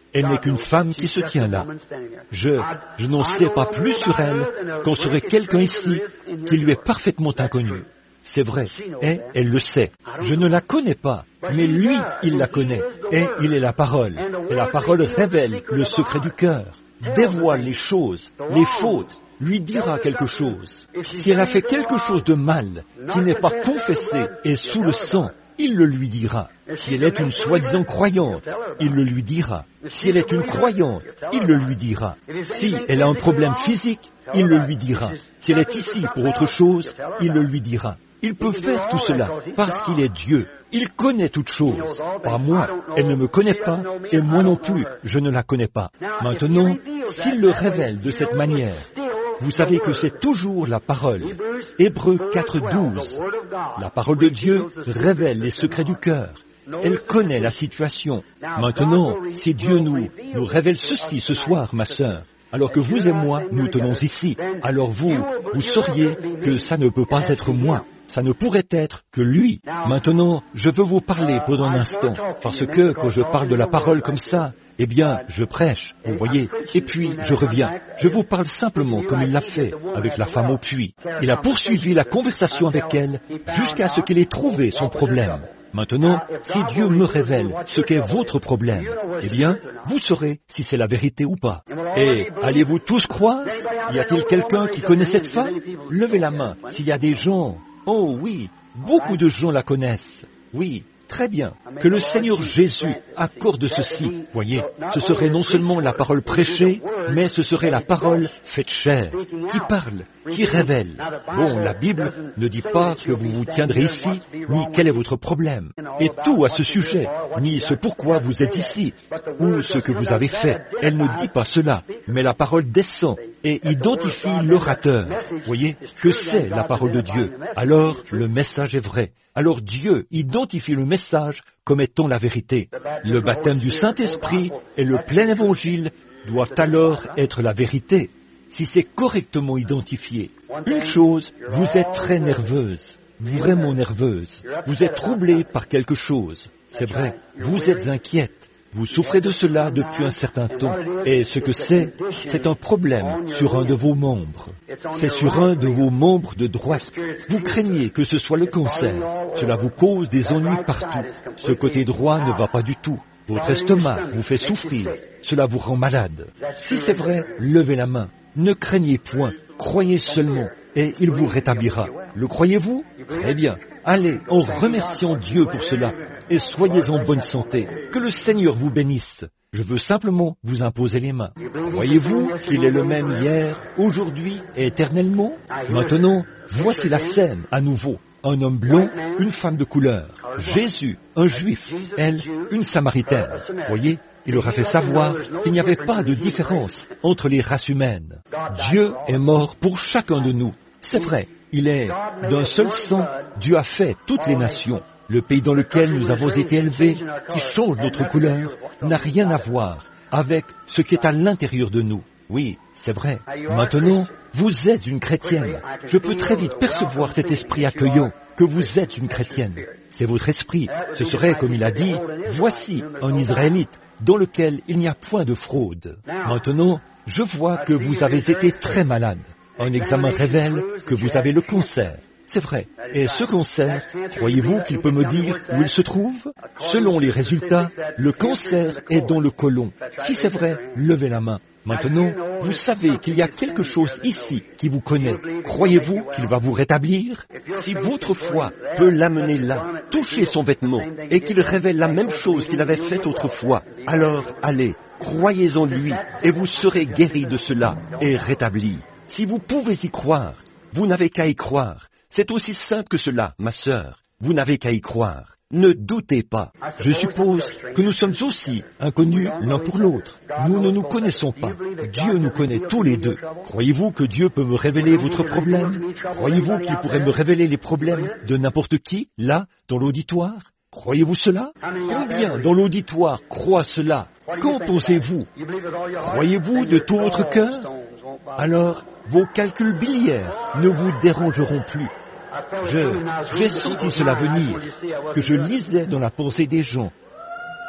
S2: Elle n'est qu'une femme qui se tient là. Je, je n'en sais pas plus sur elle qu'en serait quelqu'un ici qui lui est parfaitement inconnu. C'est vrai, et elle le sait. Je ne la connais pas, mais lui, il la connaît, et il est la parole. Et la parole révèle le secret du cœur, dévoile les choses, les fautes, lui dira quelque chose. Si elle a fait quelque chose de mal, qui n'est pas confessé et sous le sang, il le lui dira. Si elle est une soi-disant croyante, il le lui dira. Si elle est une croyante, il le lui dira. Si elle a un problème physique, il le lui dira. Si elle est ici pour autre chose, il le lui dira. Il peut faire tout cela parce qu'il est Dieu. Il connaît toutes choses. Pas moi, elle ne me connaît pas, et moi non plus, je ne la connais pas. Maintenant, s'il le révèle de cette manière, vous savez que c'est toujours la parole. Hébreux quatre douze. La parole de Dieu révèle les secrets du cœur. Elle connaît la situation. Maintenant, si Dieu nous, nous révèle ceci ce soir, ma sœur, alors que vous et moi, nous tenons ici, alors vous, vous sauriez que ça ne peut pas être moi. Ça ne pourrait être que lui. Maintenant, je veux vous parler pendant un instant, parce que quand je parle de la parole comme ça, eh bien, je prêche, vous voyez, et puis je reviens. Je vous parle simplement comme il l'a fait avec la femme au puits. Il a poursuivi la conversation avec elle jusqu'à ce qu'il ait trouvé son problème. Maintenant, si Dieu me révèle ce qu'est votre problème, eh bien, vous saurez si c'est la vérité ou pas. Et allez-vous tous croire? Y a-t-il quelqu'un qui connaît cette femme? Levez la main s'il y a des gens. Oh oui, beaucoup de gens la connaissent. Oui, très bien. Que le Seigneur Jésus accorde ceci. Voyez, ce serait non seulement la parole prêchée, mais ce serait la parole faite chair, qui parle, qui révèle. Bon, la Bible ne dit pas que vous vous tiendrez ici, ni quel est votre problème, et tout à ce sujet, ni ce pourquoi vous êtes ici, ou ce que vous avez fait. Elle ne dit pas cela, mais la parole descend et identifie l'orateur. Voyez, que c'est la parole de Dieu. Alors, le message est vrai. Alors Dieu identifie le message comme étant la vérité. Le baptême du Saint-Esprit et le plein évangile doivent alors être la vérité, si c'est correctement identifié. Une chose, vous êtes très nerveuse, vraiment nerveuse. Vous êtes troublée par quelque chose. C'est vrai, vous êtes inquiète. Vous souffrez de cela depuis un certain temps. Et ce que c'est, c'est un problème sur un de vos membres. C'est sur un de vos membres de droite. Vous craignez que ce soit le cancer. Cela vous cause des ennuis partout. Ce côté droit ne va pas du tout. Votre estomac vous fait souffrir. Cela vous rend malade. Si c'est vrai, levez la main. Ne craignez point. Croyez seulement. Et il vous rétablira. Le croyez-vous? Très bien. Allez, en remerciant Dieu pour cela. Et soyez en bonne santé. Que le Seigneur vous bénisse. Je veux simplement vous imposer les mains. Croyez-vous qu'il est le même hier, aujourd'hui et éternellement? Maintenant, voici la scène à nouveau. Un homme blond, une femme de couleur. Jésus, un juif. Elle, une samaritaine. Voyez, il leur a fait savoir qu'il n'y avait pas de différence entre les races humaines. Dieu est mort pour chacun de nous. C'est vrai, il est d'un seul sang. Dieu a fait toutes les nations. Le pays dans lequel nous avons été élevés, qui change notre couleur, n'a rien à voir avec ce qui est à l'intérieur de nous. Oui, c'est vrai. Maintenant, vous êtes une chrétienne. Je peux très vite percevoir cet esprit accueillant, que vous êtes une chrétienne. C'est votre esprit. Ce serait, comme il a dit, voici un Israélite dans lequel il n'y a point de fraude. Maintenant, je vois que vous avez été très malade. Un examen révèle que vous avez le cancer. C'est vrai. Et ce cancer, croyez-vous qu'il peut me dire où il se trouve? Selon les résultats, le cancer est dans le côlon. Si c'est vrai, levez la main. Maintenant, vous savez qu'il y a quelque chose ici qui vous connaît. Croyez-vous qu'il va vous rétablir? Si votre foi peut l'amener là, toucher son vêtement, et qu'il révèle la même chose qu'il avait faite autrefois, alors allez, croyez en lui, et vous serez guéri de cela, et rétabli. Si vous pouvez y croire, vous n'avez qu'à y croire. C'est aussi simple que cela, ma sœur. Vous n'avez qu'à y croire. Ne doutez pas. Je suppose que nous sommes aussi inconnus l'un pour l'autre. Nous ne nous connaissons pas. Dieu nous connaît tous les deux. Croyez-vous que Dieu peut me révéler votre problème? Croyez-vous qu'il pourrait me révéler les problèmes de n'importe qui, là, dans l'auditoire? Croyez-vous cela? Combien dans l'auditoire croient cela? Qu'en pensez-vous? Croyez-vous de tout votre cœur? Alors, vos calculs biliaires ne vous dérangeront plus. Je, j'ai senti cela venir, que je lisais dans la pensée des gens.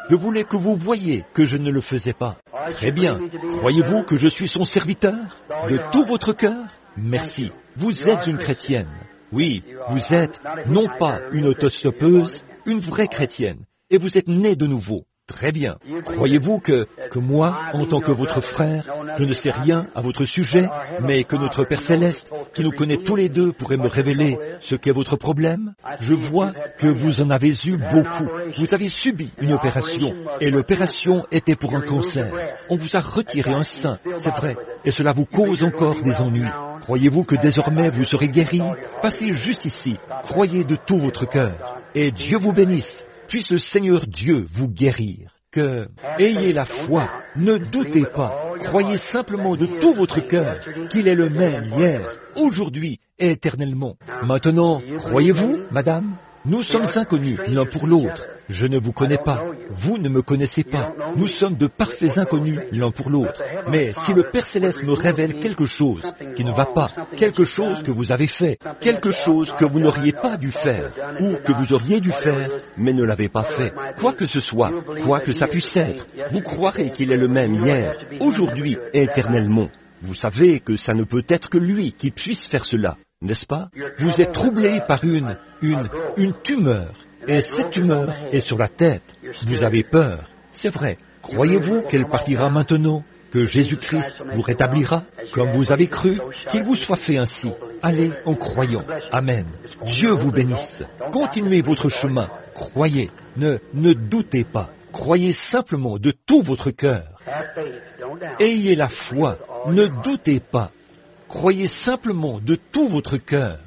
S2: Je voulais que vous voyiez que je ne le faisais pas. Très bien. Croyez-vous que je suis son serviteur? De tout votre cœur? Merci. Vous êtes une chrétienne. Oui, vous êtes non pas une autostoppeuse, une vraie chrétienne. Et vous êtes née de nouveau. Très bien. Croyez-vous que, que moi, en tant que votre frère, je ne sais rien à votre sujet, mais que notre Père Céleste, qui nous connaît tous les deux, pourrait me révéler ce qu'est votre problème? Je vois que vous en avez eu beaucoup. Vous avez subi une opération, et l'opération était pour un cancer. On vous a retiré un sein, c'est vrai, et cela vous cause encore des ennuis. Croyez-vous que désormais vous serez guéri? Passez juste ici, croyez de tout votre cœur, et Dieu vous bénisse. Puisse le Seigneur Dieu vous guérir. Que ayez la foi, ne doutez pas, croyez simplement de tout votre cœur qu'il est le même hier, aujourd'hui et éternellement. Maintenant, croyez-vous, madame? Nous sommes inconnus l'un pour l'autre. Je ne vous connais pas, vous ne me connaissez pas. Nous sommes de parfaits inconnus l'un pour l'autre. Mais si le Père Céleste me révèle quelque chose qui ne va pas, quelque chose que vous avez fait, quelque chose que vous n'auriez pas dû faire, ou que vous auriez dû faire, mais ne l'avez pas fait, quoi que ce soit, quoi que ça puisse être, vous croirez qu'il est le même hier, aujourd'hui et éternellement. Vous savez que ça ne peut être que lui qui puisse faire cela. N'est-ce pas? Vous êtes troublé par une, une, une tumeur, et cette tumeur est sur la tête. Vous avez peur, c'est vrai. Croyez-vous qu'elle partira maintenant? Que Jésus-Christ vous rétablira? Comme vous avez cru, qu'il vous soit fait ainsi. Allez en croyant. Amen. Dieu vous bénisse. Continuez votre chemin. Croyez. Ne, ne doutez pas. Croyez simplement de tout votre cœur. Ayez la foi. Ne doutez pas. Croyez simplement de tout votre cœur.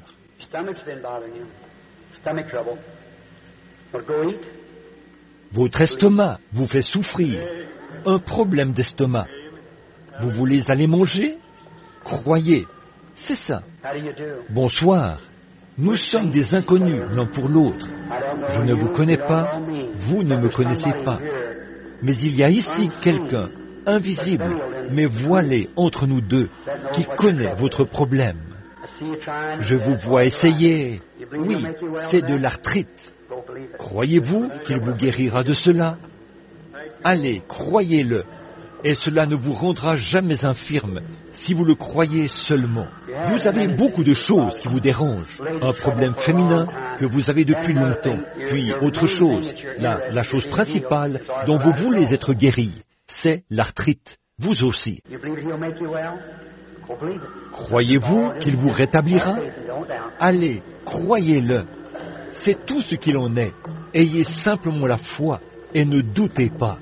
S2: Votre estomac vous fait souffrir. Un problème d'estomac. Vous voulez aller manger? Croyez. C'est ça. Bonsoir. Nous sommes des inconnus l'un pour l'autre. Je ne vous connais pas, vous ne me connaissez pas. Mais il y a ici quelqu'un, invisible, mais voilé entre nous deux, qui connaît votre problème. Je vous vois essayer. Oui, c'est de l'arthrite. Croyez-vous qu'il vous guérira de cela? Allez, croyez-le. Et cela ne vous rendra jamais infirme, si vous le croyez seulement. Vous avez beaucoup de choses qui vous dérangent. Un problème féminin que vous avez depuis longtemps. Puis autre chose, la, la chose principale dont vous voulez être guéri, c'est l'arthrite. Vous aussi. Croyez-vous qu'il vous rétablira? Allez, croyez-le. C'est tout ce qu'il en est. Ayez simplement la foi et ne doutez pas.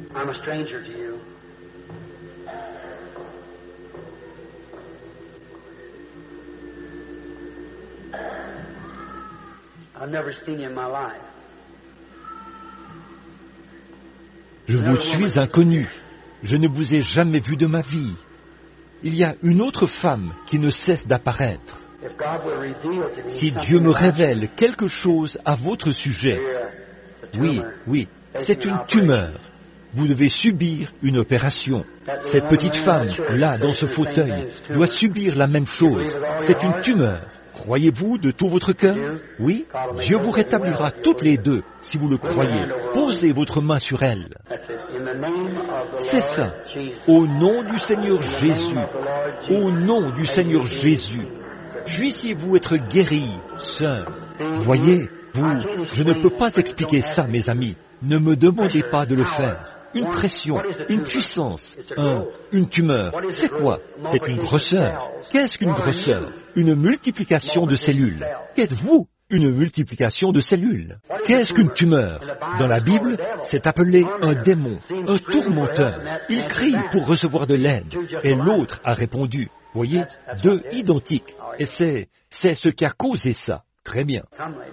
S2: Je vous suis inconnu. Je ne vous ai jamais vu de ma vie. Il y a une autre femme qui ne cesse d'apparaître. Si Dieu me révèle quelque chose à votre sujet, oui, oui, c'est une tumeur. Vous devez subir une opération. Cette petite femme, là, dans ce fauteuil, doit subir la même chose. C'est une tumeur. Croyez-vous de tout votre cœur? Oui, Dieu vous rétablira toutes les deux, si vous le croyez. Posez votre main sur elle. C'est ça. Au nom du Seigneur Jésus. Au nom du Seigneur Jésus. Puissiez-vous être guéris, sœur. Voyez, vous, je ne peux pas expliquer ça, mes amis. Ne me demandez pas de le faire. Une pression, une puissance, un, une tumeur. C'est quoi? C'est une grosseur. Qu'est-ce qu'une grosseur? Une multiplication de cellules. Qu'êtes-vous? Une multiplication de cellules. Qu'est-ce qu'une tumeur? Dans la Bible, c'est appelé un démon, un tourmenteur. Il crie pour recevoir de l'aide. Et l'autre a répondu. Voyez, deux identiques. Et c'est, c'est ce qui a causé ça. Très bien.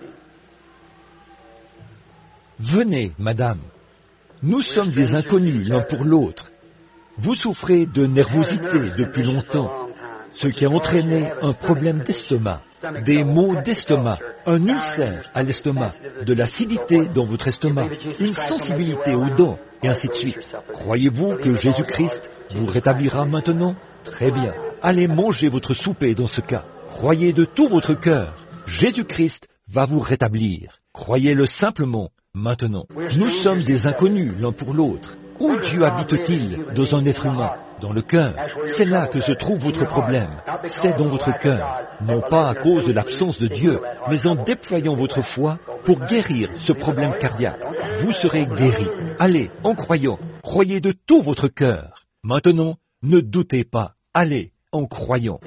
S2: Venez, madame. Nous sommes des inconnus l'un pour l'autre. Vous souffrez de nervosité depuis longtemps, ce qui a entraîné un problème d'estomac, des maux d'estomac, un ulcère à l'estomac, de l'acidité dans votre estomac, une sensibilité aux dents, et ainsi de suite. Croyez-vous que Jésus-Christ vous rétablira maintenant? Très bien. Allez manger votre souper dans ce cas. Croyez de tout votre cœur. Jésus-Christ va vous rétablir. Croyez-le simplement. Maintenant, nous sommes des inconnus l'un pour l'autre. Où Dieu habite-t-il dans un être humain? Dans le cœur. C'est là que se trouve votre problème. C'est dans votre cœur. Non pas à cause de l'absence de Dieu, mais en déployant votre foi pour guérir ce problème cardiaque. Vous serez guéri. Allez, en croyant. Croyez de tout votre cœur. Maintenant, ne doutez pas. Allez, en croyant.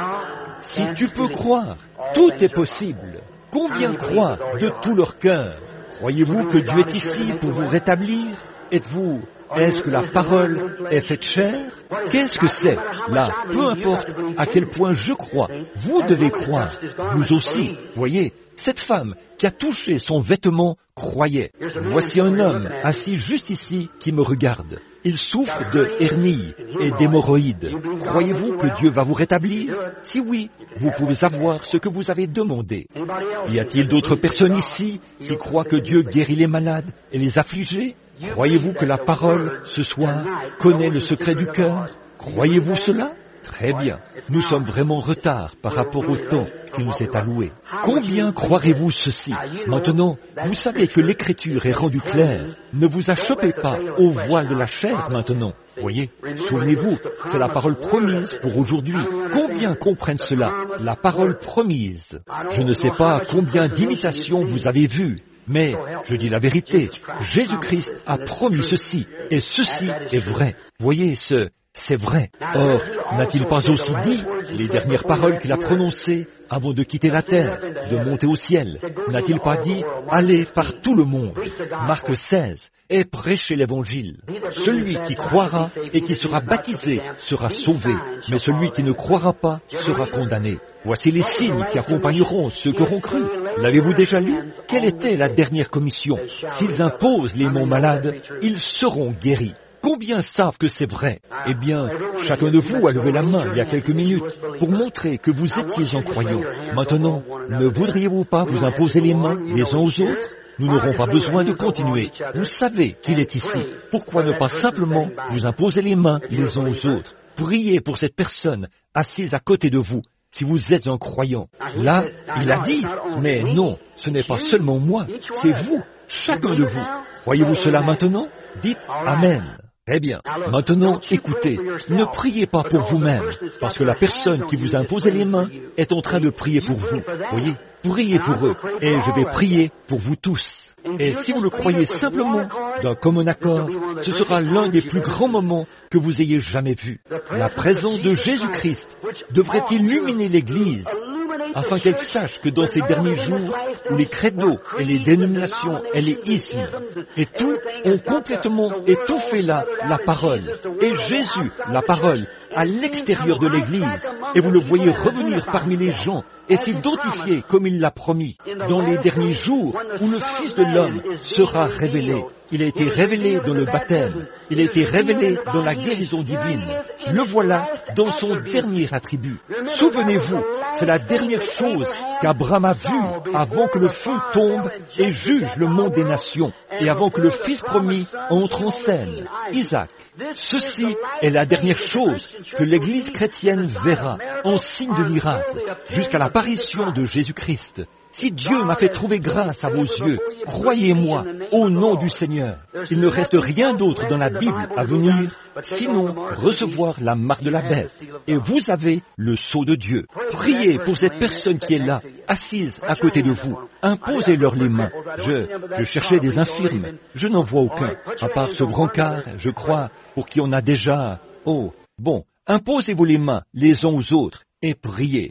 S2: Si tu peux croire, tout est possible. Combien croient de tout leur cœur? Croyez-vous que Dieu est ici pour vous rétablir? Êtes-vous Est-ce que la parole est faite chair? Qu'est-ce que c'est? Là, peu importe à quel point je crois, vous devez croire. Vous aussi, voyez, cette femme qui a touché son vêtement croyait. Voici un homme assis juste ici qui me regarde. Il souffre de hernie et d'hémorroïdes. Croyez-vous que Dieu va vous rétablir? Si oui, vous pouvez avoir ce que vous avez demandé. Y a-t-il d'autres personnes ici qui croient que Dieu guérit les malades et les affligés? Croyez-vous que la parole, ce soir, connaît le secret du cœur? Croyez-vous cela? Très bien. Nous sommes vraiment en retard par rapport au temps qui nous est alloué. Combien croirez-vous ceci? Maintenant, vous savez que l'Écriture est rendue claire. Ne vous achoppez pas au voile de la chair maintenant. Voyez, souvenez-vous, c'est la parole promise pour aujourd'hui. Combien comprennent cela? La parole promise. Je ne sais pas combien d'imitations vous avez vues. Mais, je dis la vérité, Jésus-Christ a promis ceci, et ceci est vrai. Voyez, ce, c'est vrai. Or, n'a-t-il pas aussi dit les dernières paroles qu'il a prononcées avant de quitter la terre, de monter au ciel? N'a-t-il pas dit « Allez par tout le monde » Marc seize, et prêchez l'Évangile. Celui qui croira et qui sera baptisé sera sauvé, mais celui qui ne croira pas sera condamné. Voici les signes qui accompagneront ceux qui auront cru. L'avez-vous déjà lu? Quelle était la dernière commission? S'ils imposent les mains malades, ils seront guéris. Combien savent que c'est vrai? Eh bien, chacun de vous a levé la main il y a quelques minutes pour montrer que vous étiez en croyant. Maintenant, ne voudriez-vous pas vous imposer les mains les uns aux autres? Nous n'aurons pas besoin de continuer. Vous savez qu'il est ici. Pourquoi ne pas simplement vous imposer les mains les uns aux autres? Priez pour cette personne assise à côté de vous, si vous êtes un croyant. Là, il a dit, mais non, ce n'est pas seulement moi, c'est vous, chacun de vous. Voyez-vous cela maintenant? Dites Amen. Eh bien, maintenant, écoutez, ne priez pas pour vous-même, parce que la personne qui vous a imposé les mains est en train de prier pour vous. Voyez, priez pour eux, et je vais prier pour vous tous. Et si vous le croyez simplement d'un commun accord, ce sera l'un des plus grands moments que vous ayez jamais vus. La présence de Jésus-Christ devrait illuminer l'Église, afin qu'elle sache que dans ces derniers jours, où les credos et les dénominations et les ismes et tout ont complètement étouffé là la parole, et Jésus, la parole, à l'extérieur de l'Église, et vous le voyez revenir parmi les gens et s'identifier comme il l'a promis, dans les derniers jours où le Fils de l'homme sera révélé. Il a été révélé dans le baptême, il a été révélé dans la guérison divine. Le voilà dans son dernier attribut. Souvenez-vous, c'est la dernière chose qu'Abraham a vue avant que le feu tombe et juge le monde des nations, et avant que le Fils promis entre en scène, Isaac. Ceci est la dernière chose que l'Église chrétienne verra en signe de miracle, jusqu'à l'apparition de Jésus-Christ. Si Dieu m'a fait trouver grâce à vos yeux, croyez-moi, au nom du Seigneur. Il ne reste rien d'autre dans la Bible à venir, sinon recevoir la marque de la bête. Et vous avez le sceau de Dieu. Priez pour cette personne qui est là, assise à côté de vous. Imposez-leur les mains. Je, je cherchais des infirmes. Je n'en vois aucun. À part ce brancard, je crois, pour qui on a déjà... Oh, bon, imposez-vous les mains les uns aux autres et priez.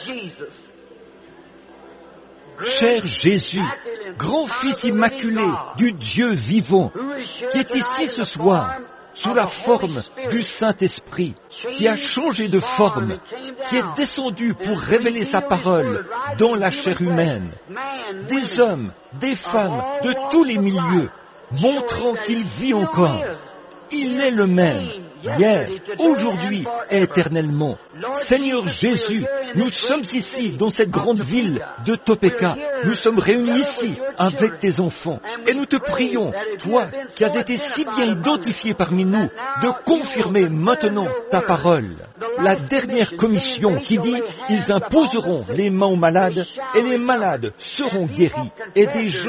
S2: Cher Jésus, grand Fils immaculé du Dieu vivant, qui est ici ce soir, sous la forme du Saint-Esprit, qui a changé de forme, qui est descendu pour révéler sa parole dans la chair humaine, des hommes, des femmes, de tous les milieux, montrant qu'il vit encore. Il est le même, hier, aujourd'hui et éternellement. Seigneur Jésus, nous sommes ici, dans cette grande ville de Topeka. Nous sommes réunis ici, avec tes enfants. Et nous te prions, toi, qui as été si bien identifié parmi nous, de confirmer maintenant ta parole. La dernière commission qui dit, ils imposeront les mains aux malades, et les malades seront guéris. Et des gens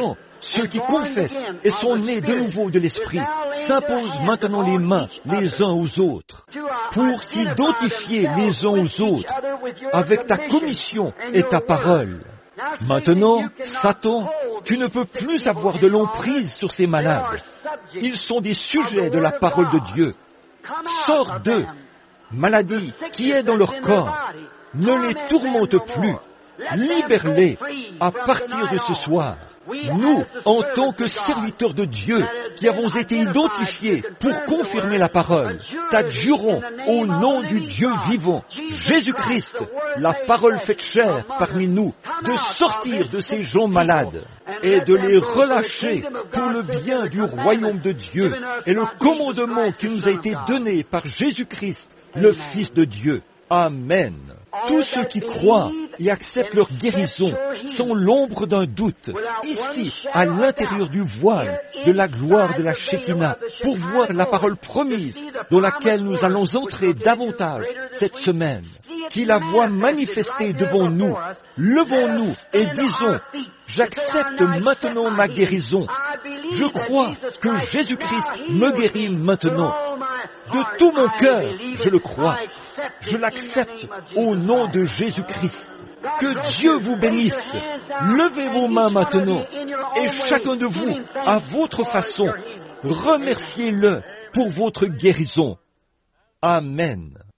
S2: Ceux qui confessent et sont nés de nouveau de l'Esprit s'imposent maintenant les mains les uns aux autres pour s'identifier les uns aux autres avec ta commission et ta parole. Maintenant, Satan, tu ne peux plus avoir de l'emprise sur ces malades. Ils sont des sujets de la parole de Dieu. Sors d'eux. Maladie qui est dans leur corps, ne les tourmente plus. Libère-les à partir de ce soir. Nous, en tant que serviteurs de Dieu, qui avons été identifiés pour confirmer la parole, t'adjurons au nom du Dieu vivant, Jésus-Christ, la parole faite chair parmi nous, de sortir de ces gens malades et de les relâcher pour le bien du royaume de Dieu et le commandement qui nous a été donné par Jésus-Christ, le Fils de Dieu. Amen. Tous ceux qui croient et acceptent leur guérison sont l'ombre d'un doute, ici, à l'intérieur du voile de la gloire de la Shekinah, pour voir la parole promise dans laquelle nous allons entrer davantage cette semaine. Qui la voit manifestée devant nous, levons-nous et disons, j'accepte maintenant ma guérison. Je crois que Jésus-Christ me guérit maintenant. De tout mon cœur, je le crois. Je l'accepte au nom de Jésus-Christ. Que Dieu vous bénisse. Levez vos mains maintenant et chacun de vous, à votre façon, remerciez-le pour votre guérison. Amen.